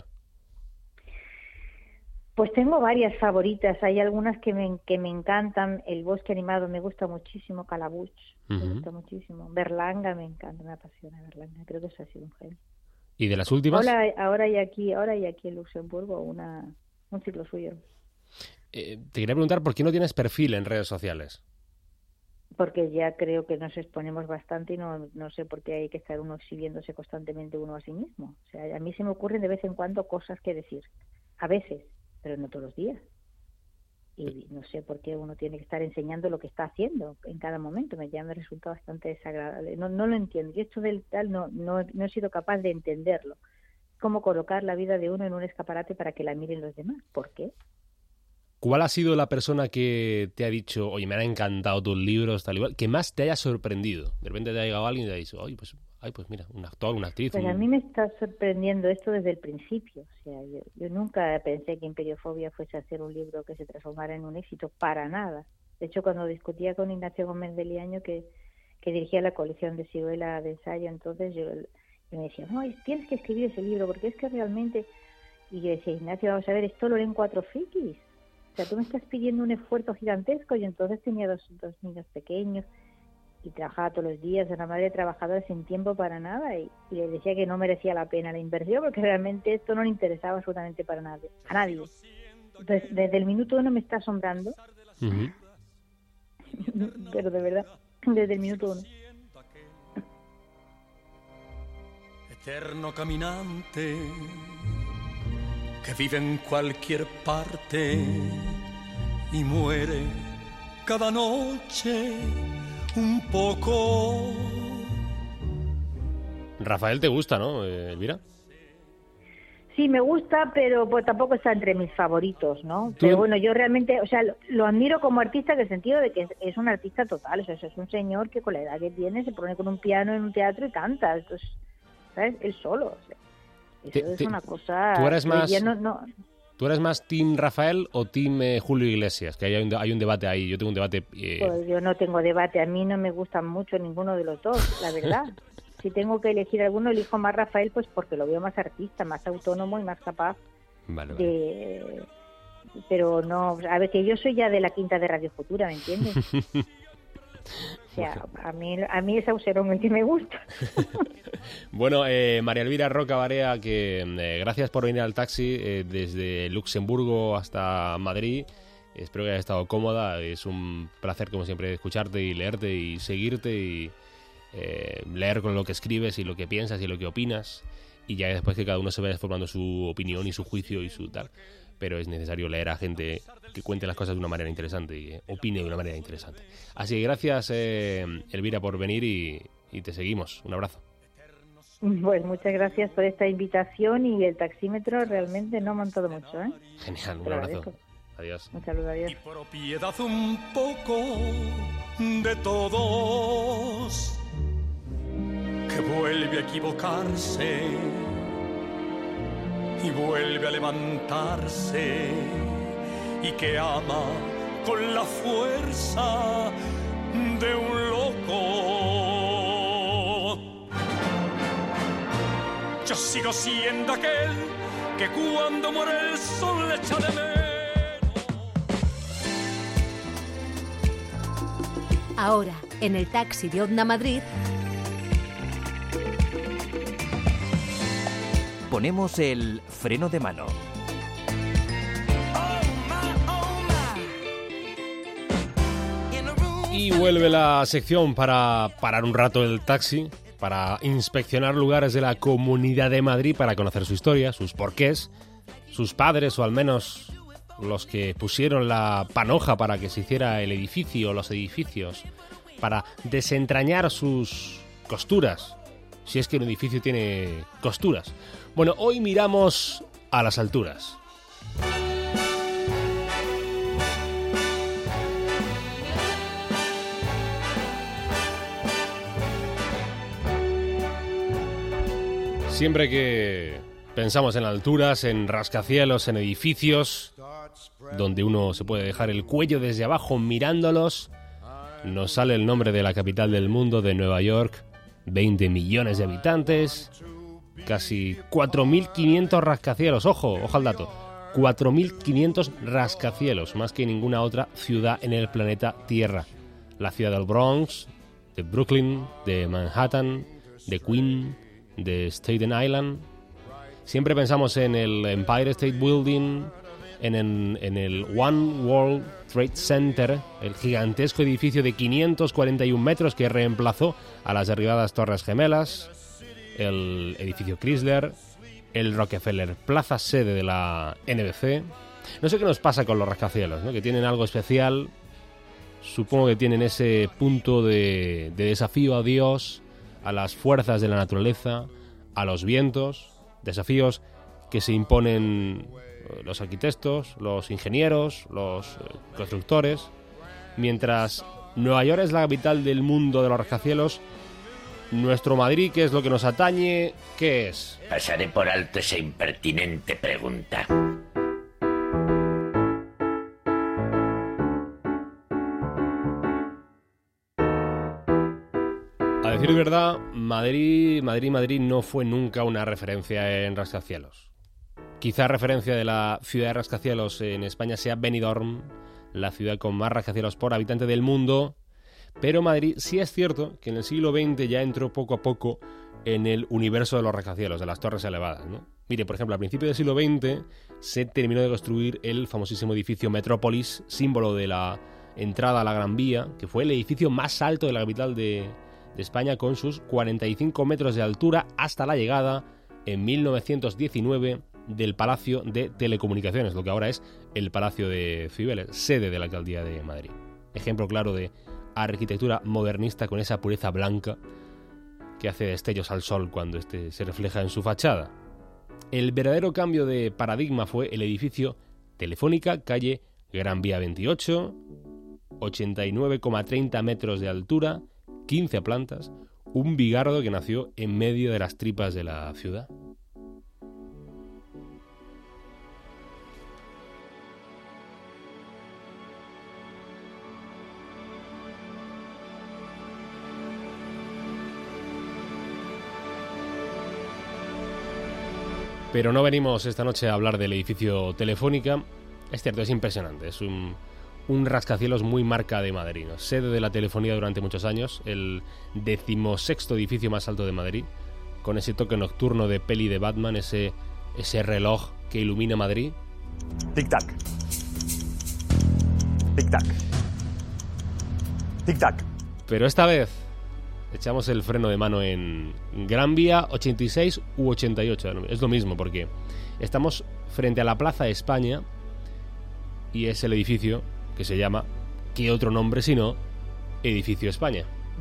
Pues tengo varias favoritas. Hay algunas que me, que me encantan. El Bosque Animado me gusta muchísimo. Calabuch uh-huh. me gusta muchísimo. Berlanga me encanta, me apasiona Berlanga. Creo que eso ha sido un genio. ¿Y de las últimas? Ahora, ahora hay aquí, ahora hay aquí en Luxemburgo una, un ciclo suyo. Eh, te quería preguntar por qué no tienes perfil en redes sociales. Porque ya creo que nos exponemos bastante y no, no sé por qué hay que estar uno exhibiéndose constantemente uno a sí mismo. O sea, a mí se me ocurren de vez en cuando cosas que decir. A veces, pero no todos los días. Y no sé por qué uno tiene que estar enseñando lo que está haciendo en cada momento. Me, ya me resulta bastante desagradable. No, no lo entiendo. Yo esto del tal no, no, no he sido capaz de entenderlo. Cómo colocar la vida de uno en un escaparate para que la miren los demás. ¿Por qué? ¿Cuál ha sido la persona que te ha dicho, oye, me han encantado tus libros, tal y cual, que más te haya sorprendido? De repente te ha llegado alguien y te ha dicho, oye, pues, ay, pues mira, un actor, una actriz. Pues un... a mí me está sorprendiendo esto desde el principio. O sea, yo, yo nunca pensé que Imperiofobia fuese a ser un libro que se transformara en un éxito, para nada. De hecho, cuando discutía con Ignacio Gómez de Liaño, que, que dirigía la colección de Siruela de ensayo, entonces yo, yo me decía, no, tienes que escribir ese libro, porque es que realmente... Y yo decía, Ignacio, vamos a ver, esto lo leen cuatro frikis. O sea, tú me estás pidiendo un esfuerzo gigantesco. Y entonces tenía dos, dos niños pequeños y trabajaba todos los días, era una madre trabajadora sin tiempo para nada, y, y le decía que no merecía la pena la inversión porque realmente esto no le interesaba absolutamente para nadie, a nadie. Entonces, desde el minuto uno me está asombrando Uh-huh. Pero de verdad, desde el minuto uno. Eterno caminante que vive en cualquier parte y muere cada noche un poco. Rafael te gusta, ¿no, Elvira? Sí, me gusta, pero pues tampoco está entre mis favoritos, ¿no? ¿Tú? Pero bueno, yo realmente, o sea, lo, lo admiro como artista en el sentido de que es, es un artista total, o sea, es un señor que con la edad que tiene se pone con un piano en un teatro y canta, entonces, ¿sabes? Él solo, o sea, eso Te, es te, una cosa... ¿Tú eres más, ya no, no... ¿tú eres más Team Rafael o Team eh, Julio Iglesias? Que hay un, hay un debate ahí, yo tengo un debate... Eh... Pues yo no tengo debate, a mí no me gustan mucho ninguno de los dos, la verdad. Si tengo que elegir alguno, elijo más Rafael, pues porque lo veo más artista, más autónomo y más capaz vale, vale. de... Pero no, a ver, que yo soy ya de la quinta de Radio Futura, ¿me entiendes? O sea, a mí, a mí es Auserón el que me gusta. Bueno, eh, María Elvira Roca Barea, que eh, gracias por venir al taxi eh, desde Luxemburgo hasta Madrid. Espero que hayas estado cómoda. Es un placer, como siempre, escucharte y leerte y seguirte y eh, leer con lo que escribes y lo que piensas y lo que opinas. Y ya después que cada uno se vaya formando su opinión y su juicio y su tal. Pero es necesario leer a gente que cuente las cosas de una manera interesante y eh, opine de una manera interesante. Así que gracias, eh, Elvira, por venir y, y te seguimos. Un abrazo. Pues muchas gracias por esta invitación y el taxímetro realmente no ha montado mucho, ¿eh? Genial, un Te lo abrazo. agradezco. Adiós. Un saludo, adiós. Y propiedad un poco de todos, que vuelve a equivocarse y vuelve a levantarse y que ama con la fuerza de un loco. Yo sigo siendo aquel que cuando muere el sol le echa de menos. Ahora, en el taxi de Onda Madrid, ponemos el freno de mano. Y vuelve la sección para parar un rato el taxi, para inspeccionar lugares de la Comunidad de Madrid, para conocer su historia, sus porqués, sus padres o al menos los que pusieron la panoja para que se hiciera el edificio o los edificios, para desentrañar sus costuras, si es que un edificio tiene costuras. Bueno, hoy miramos a las alturas. Siempre que pensamos en alturas, en rascacielos, en edificios, donde uno se puede dejar el cuello desde abajo mirándolos, nos sale el nombre de la capital del mundo, de Nueva York, veinte millones de habitantes, casi cuatro mil quinientos rascacielos, ojo, ojo al dato, cuatro mil quinientos rascacielos, más que ninguna otra ciudad en el planeta Tierra. La ciudad del Bronx, de Brooklyn, de Manhattan, de Queens, de Staten Island. Siempre pensamos en el Empire State Building, en, en, en el One World Trade Center, el gigantesco edificio de quinientos cuarenta y un metros que reemplazó a las derribadas Torres Gemelas, el edificio Chrysler, el Rockefeller Plaza, sede de la N B C. No sé qué nos pasa con los rascacielos, ¿no? Que tienen algo especial. Supongo que tienen ese punto de, de desafío a Dios, a las fuerzas de la naturaleza, a los vientos, desafíos que se imponen los arquitectos, los ingenieros, los constructores. Mientras Nueva York es la capital del mundo de los rascacielos, nuestro Madrid, ¿qué es lo que nos atañe? ¿Qué es? Pasaré por alto esa impertinente pregunta. A decir verdad, Madrid, Madrid, Madrid no fue nunca una referencia en rascacielos. Quizá referencia de la ciudad de rascacielos en España sea Benidorm, la ciudad con más rascacielos por habitante del mundo, pero Madrid sí es cierto que en el siglo veinte ya entró poco a poco en el universo de los rascacielos, de las torres elevadas, ¿no? Mire, por ejemplo, a principios del siglo veinte se terminó de construir el famosísimo edificio Metrópolis, símbolo de la entrada a la Gran Vía, que fue el edificio más alto de la capital de, de España, con sus cuarenta y cinco metros de altura, hasta la llegada en mil novecientos diecinueve del Palacio de Telecomunicaciones, lo que ahora es el Palacio de Cibeles, sede de la Alcaldía de Madrid. Ejemplo claro de arquitectura modernista con esa pureza blanca que hace destellos al sol cuando este se refleja en su fachada. El verdadero cambio de paradigma fue el edificio Telefónica, calle Gran Vía veintiocho, ochenta y nueve coma treinta metros de altura, quince plantas, un bigardo que nació en medio de las tripas de la ciudad. Pero no venimos esta noche a hablar del edificio Telefónica. Es cierto, es impresionante. Es un, un rascacielos muy marca de Madrid, ¿no? Sede de la telefonía durante muchos años, el decimosexto edificio más alto de Madrid, con ese toque nocturno de peli de Batman, ese, ese reloj que ilumina Madrid. Tic-tac. Tic-tac. Tic-tac. Pero esta vez echamos el freno de mano en Gran Vía ochenta y seis u ochenta y ocho. Es lo mismo, porque estamos frente a la Plaza España y es el edificio que se llama, ¿qué otro nombre sino Edificio España?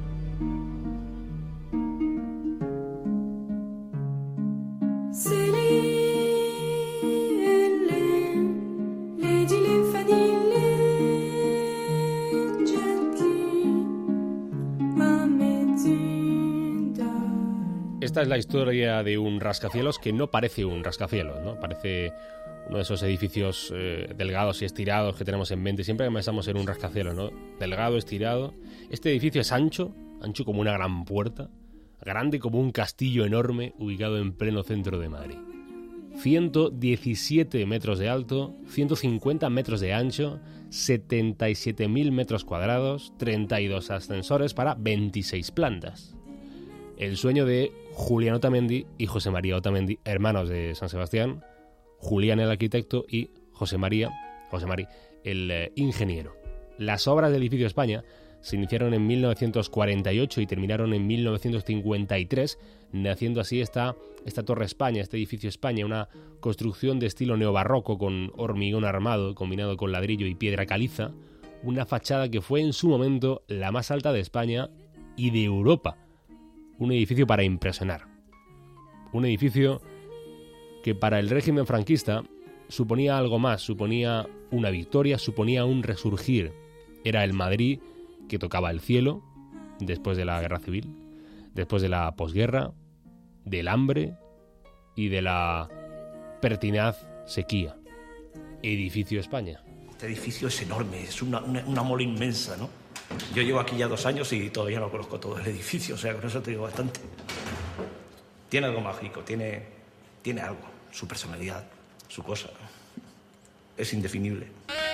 Esta es la historia de un rascacielos que no parece un rascacielos, ¿no? Parece uno de esos edificios eh, delgados y estirados que tenemos en mente. Siempre que pensamos en un rascacielos, ¿no? Delgado, estirado. Este edificio es ancho, ancho como una gran puerta, grande como un castillo enorme ubicado en pleno centro de Madrid. ciento diecisiete metros de alto, ciento cincuenta metros de ancho, setenta y siete mil metros cuadrados, treinta y dos ascensores para veintiséis plantas. El sueño de Julián Otamendi y José María Otamendi, hermanos de San Sebastián, Julián el arquitecto y José María, José María el eh, ingeniero. Las obras del Edificio España se iniciaron en mil novecientos cuarenta y ocho y terminaron en mil novecientos cincuenta y tres, naciendo así esta, esta Torre España, este Edificio España, una construcción de estilo neobarroco con hormigón armado combinado con ladrillo y piedra caliza, una fachada que fue en su momento la más alta de España y de Europa. Un edificio para impresionar. Un edificio que para el régimen franquista suponía algo más, suponía una victoria, suponía un resurgir. Era el Madrid que tocaba el cielo después de la guerra civil, después de la posguerra, del hambre y de la pertinaz sequía. Edificio España. Este edificio es enorme, es una, una, una mola inmensa, ¿no? Yo llevo aquí ya dos años y todavía no conozco todo el edificio, o sea, con eso te digo bastante. Tiene algo mágico, tiene, tiene algo, su personalidad, su cosa. Es indefinible.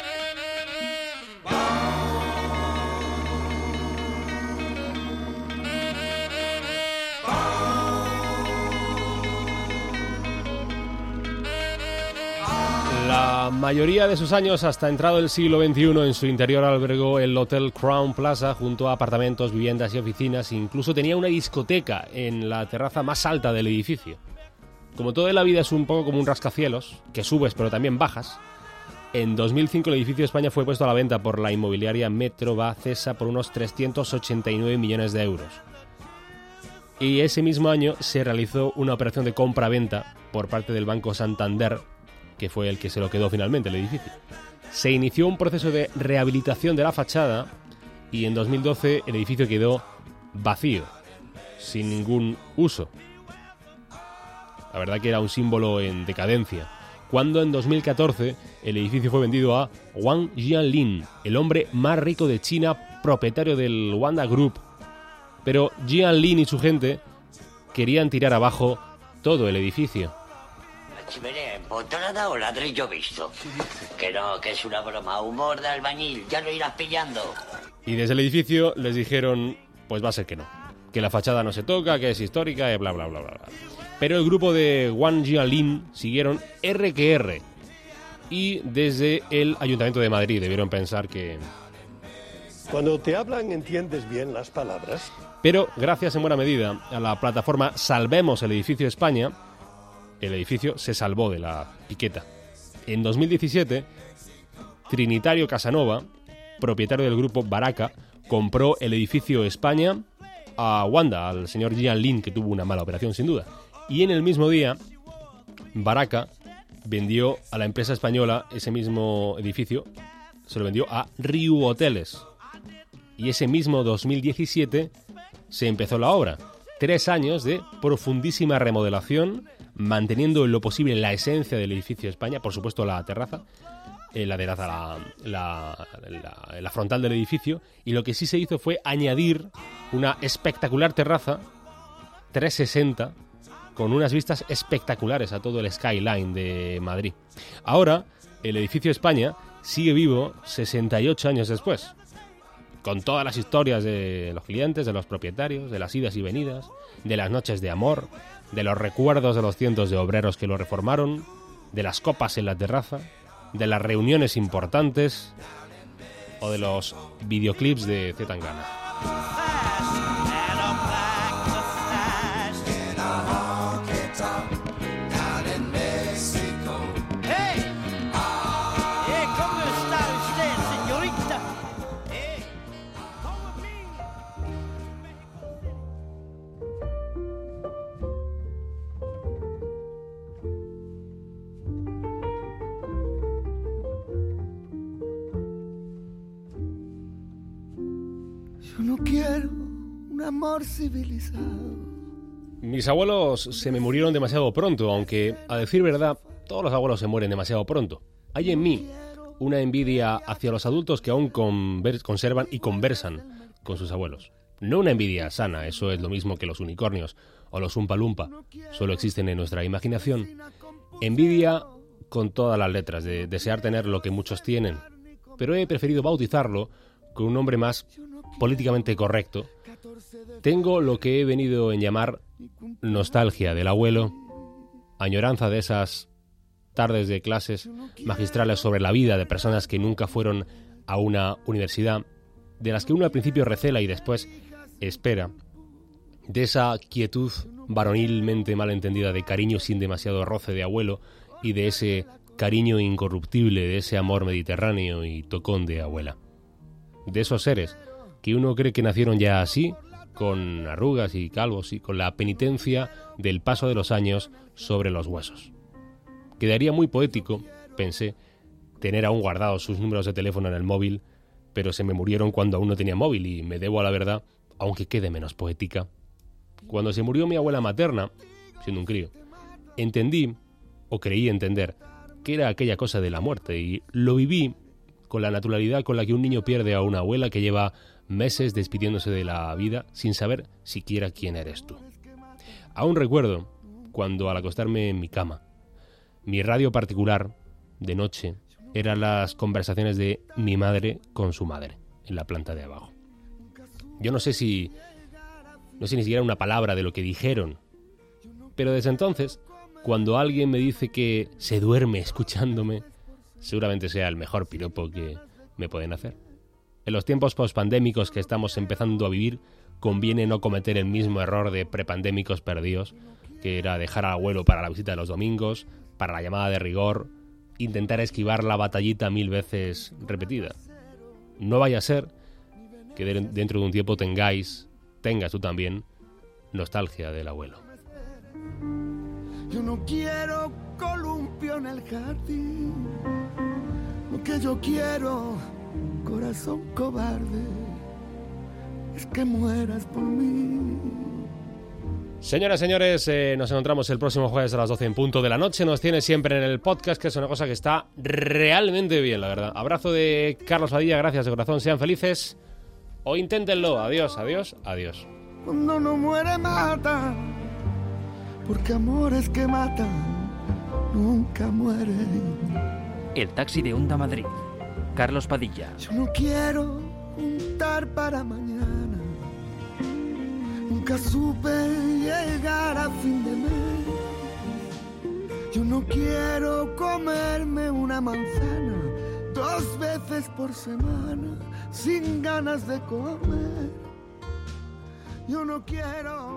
La mayoría de sus años, hasta entrado el siglo veintiuno, en su interior albergó el Hotel Crown Plaza junto a apartamentos, viviendas y oficinas. Incluso tenía una discoteca en la terraza más alta del edificio. Como toda la vida es un poco como un rascacielos, que subes pero también bajas, en dos mil cinco el Edificio España fue puesto a la venta por la inmobiliaria Metro Bacesa por unos trescientos ochenta y nueve millones de euros. Y ese mismo año se realizó una operación de compra-venta por parte del Banco Santander, que fue el que se lo quedó finalmente el edificio. Se inició un proceso de rehabilitación de la fachada y en dos mil doce el edificio quedó vacío, sin ningún uso. La verdad que era un símbolo en decadencia. Cuando en dos mil catorce el edificio fue vendido a Wang Jianlin, el hombre más rico de China, propietario del Wanda Group. Pero Jianlin y su gente querían tirar abajo todo el edificio. Chimenea empotrada o ladrillo visto. Que no, que es una broma, humor de albañil, ya lo irás pillando. Y desde el edificio les dijeron, pues va a ser que no, que la fachada no se toca, que es histórica, y bla, bla, bla, bla, bla. Pero el grupo de Wang Jianlin siguieron R que R. Y desde el Ayuntamiento de Madrid debieron pensar que... Cuando te hablan entiendes bien las palabras. Pero gracias en buena medida a la plataforma Salvemos el Edificio España, el edificio se salvó de la piqueta. En dos mil diecisiete, Trinitario Casanova, propietario del grupo Baraka, compró el Edificio España a Wanda, al señor Jianlin, que tuvo una mala operación sin duda. Y en el mismo día, Baraka vendió a la empresa española ese mismo edificio, se lo vendió a Riu Hoteles. Y ese mismo dos mil diecisiete se empezó la obra. Tres años de profundísima remodelación, manteniendo en lo posible la esencia del edificio España, por supuesto la terraza, eh, la terraza, la, la, la, la frontal del edificio, y lo que sí se hizo fue añadir una espectacular terraza trescientos sesenta con unas vistas espectaculares a todo el skyline de Madrid. Ahora, el edificio España sigue vivo sesenta y ocho años después, con todas las historias de los clientes, de los propietarios, de las idas y venidas, de las noches de amor, de los recuerdos de los cientos de obreros que lo reformaron, de las copas en la terraza, de las reuniones importantes o de los videoclips de C. Tangana. Yo no quiero un amor civilizado. Mis abuelos se me murieron demasiado pronto, aunque, a decir verdad, todos los abuelos se mueren demasiado pronto. Hay en mí una envidia hacia los adultos que aún conver- conservan y conversan con sus abuelos. No una envidia sana, eso es lo mismo que los unicornios o los Umpa Lumpa, solo existen en nuestra imaginación. Envidia con todas las letras, de desear tener lo que muchos tienen, pero he preferido bautizarlo con un nombre más políticamente correcto. Tengo lo que he venido en llamar nostalgia del abuelo, añoranza de esas tardes de clases magistrales sobre la vida de personas que nunca fueron a una universidad, de las que uno al principio recela y después espera, de esa quietud varonilmente malentendida de cariño sin demasiado roce de abuelo y de ese cariño incorruptible, de ese amor mediterráneo y tocón de abuela. De esos seres que uno cree que nacieron ya así, con arrugas y calvos y con la penitencia del paso de los años sobre los huesos. Quedaría muy poético, pensé, tener aún guardados sus números de teléfono en el móvil, pero se me murieron cuando aún no tenía móvil y me debo a la verdad, aunque quede menos poética. Cuando se murió mi abuela materna, siendo un crío, entendí, o creí entender, que era aquella cosa de la muerte y lo viví con la naturalidad con la que un niño pierde a una abuela que lleva meses despidiéndose de la vida sin saber siquiera quién eres tú. Aún recuerdo cuando al acostarme en mi cama, mi radio particular de noche eran las conversaciones de mi madre con su madre en la planta de abajo. Yo no sé si no sé ni siquiera una palabra de lo que dijeron, pero desde entonces, cuando alguien me dice que se duerme escuchándome, seguramente sea el mejor piropo que me pueden hacer. En los tiempos pospandémicos que estamos empezando a vivir, conviene no cometer el mismo error de prepandémicos perdidos, que era dejar al abuelo para la visita de los domingos, para la llamada de rigor, intentar esquivar la batallita mil veces repetida. No vaya a ser que dentro de un tiempo tengáis, tengas tú también, nostalgia del abuelo. Yo no quiero columpio en el jardín. Lo que yo quiero, corazón cobarde, es que mueras por mí. Señoras y señores, eh, nos encontramos el próximo jueves a las doce en punto de la noche. Nos tiene siempre en el podcast, que es una cosa que está realmente bien, la verdad. Abrazo de Carlos Padilla, gracias de corazón, sean felices o inténtenlo. Adiós, adiós, adiós. Cuando no muere mata, porque amores que matan nunca mueren. El taxi de Onda Madrid. Carlos Padilla. Yo no quiero juntar para mañana un Nunca supe llegar a fin de mes. Yo no quiero comerme una manzana dos veces por semana sin ganas de comer. Yo no quiero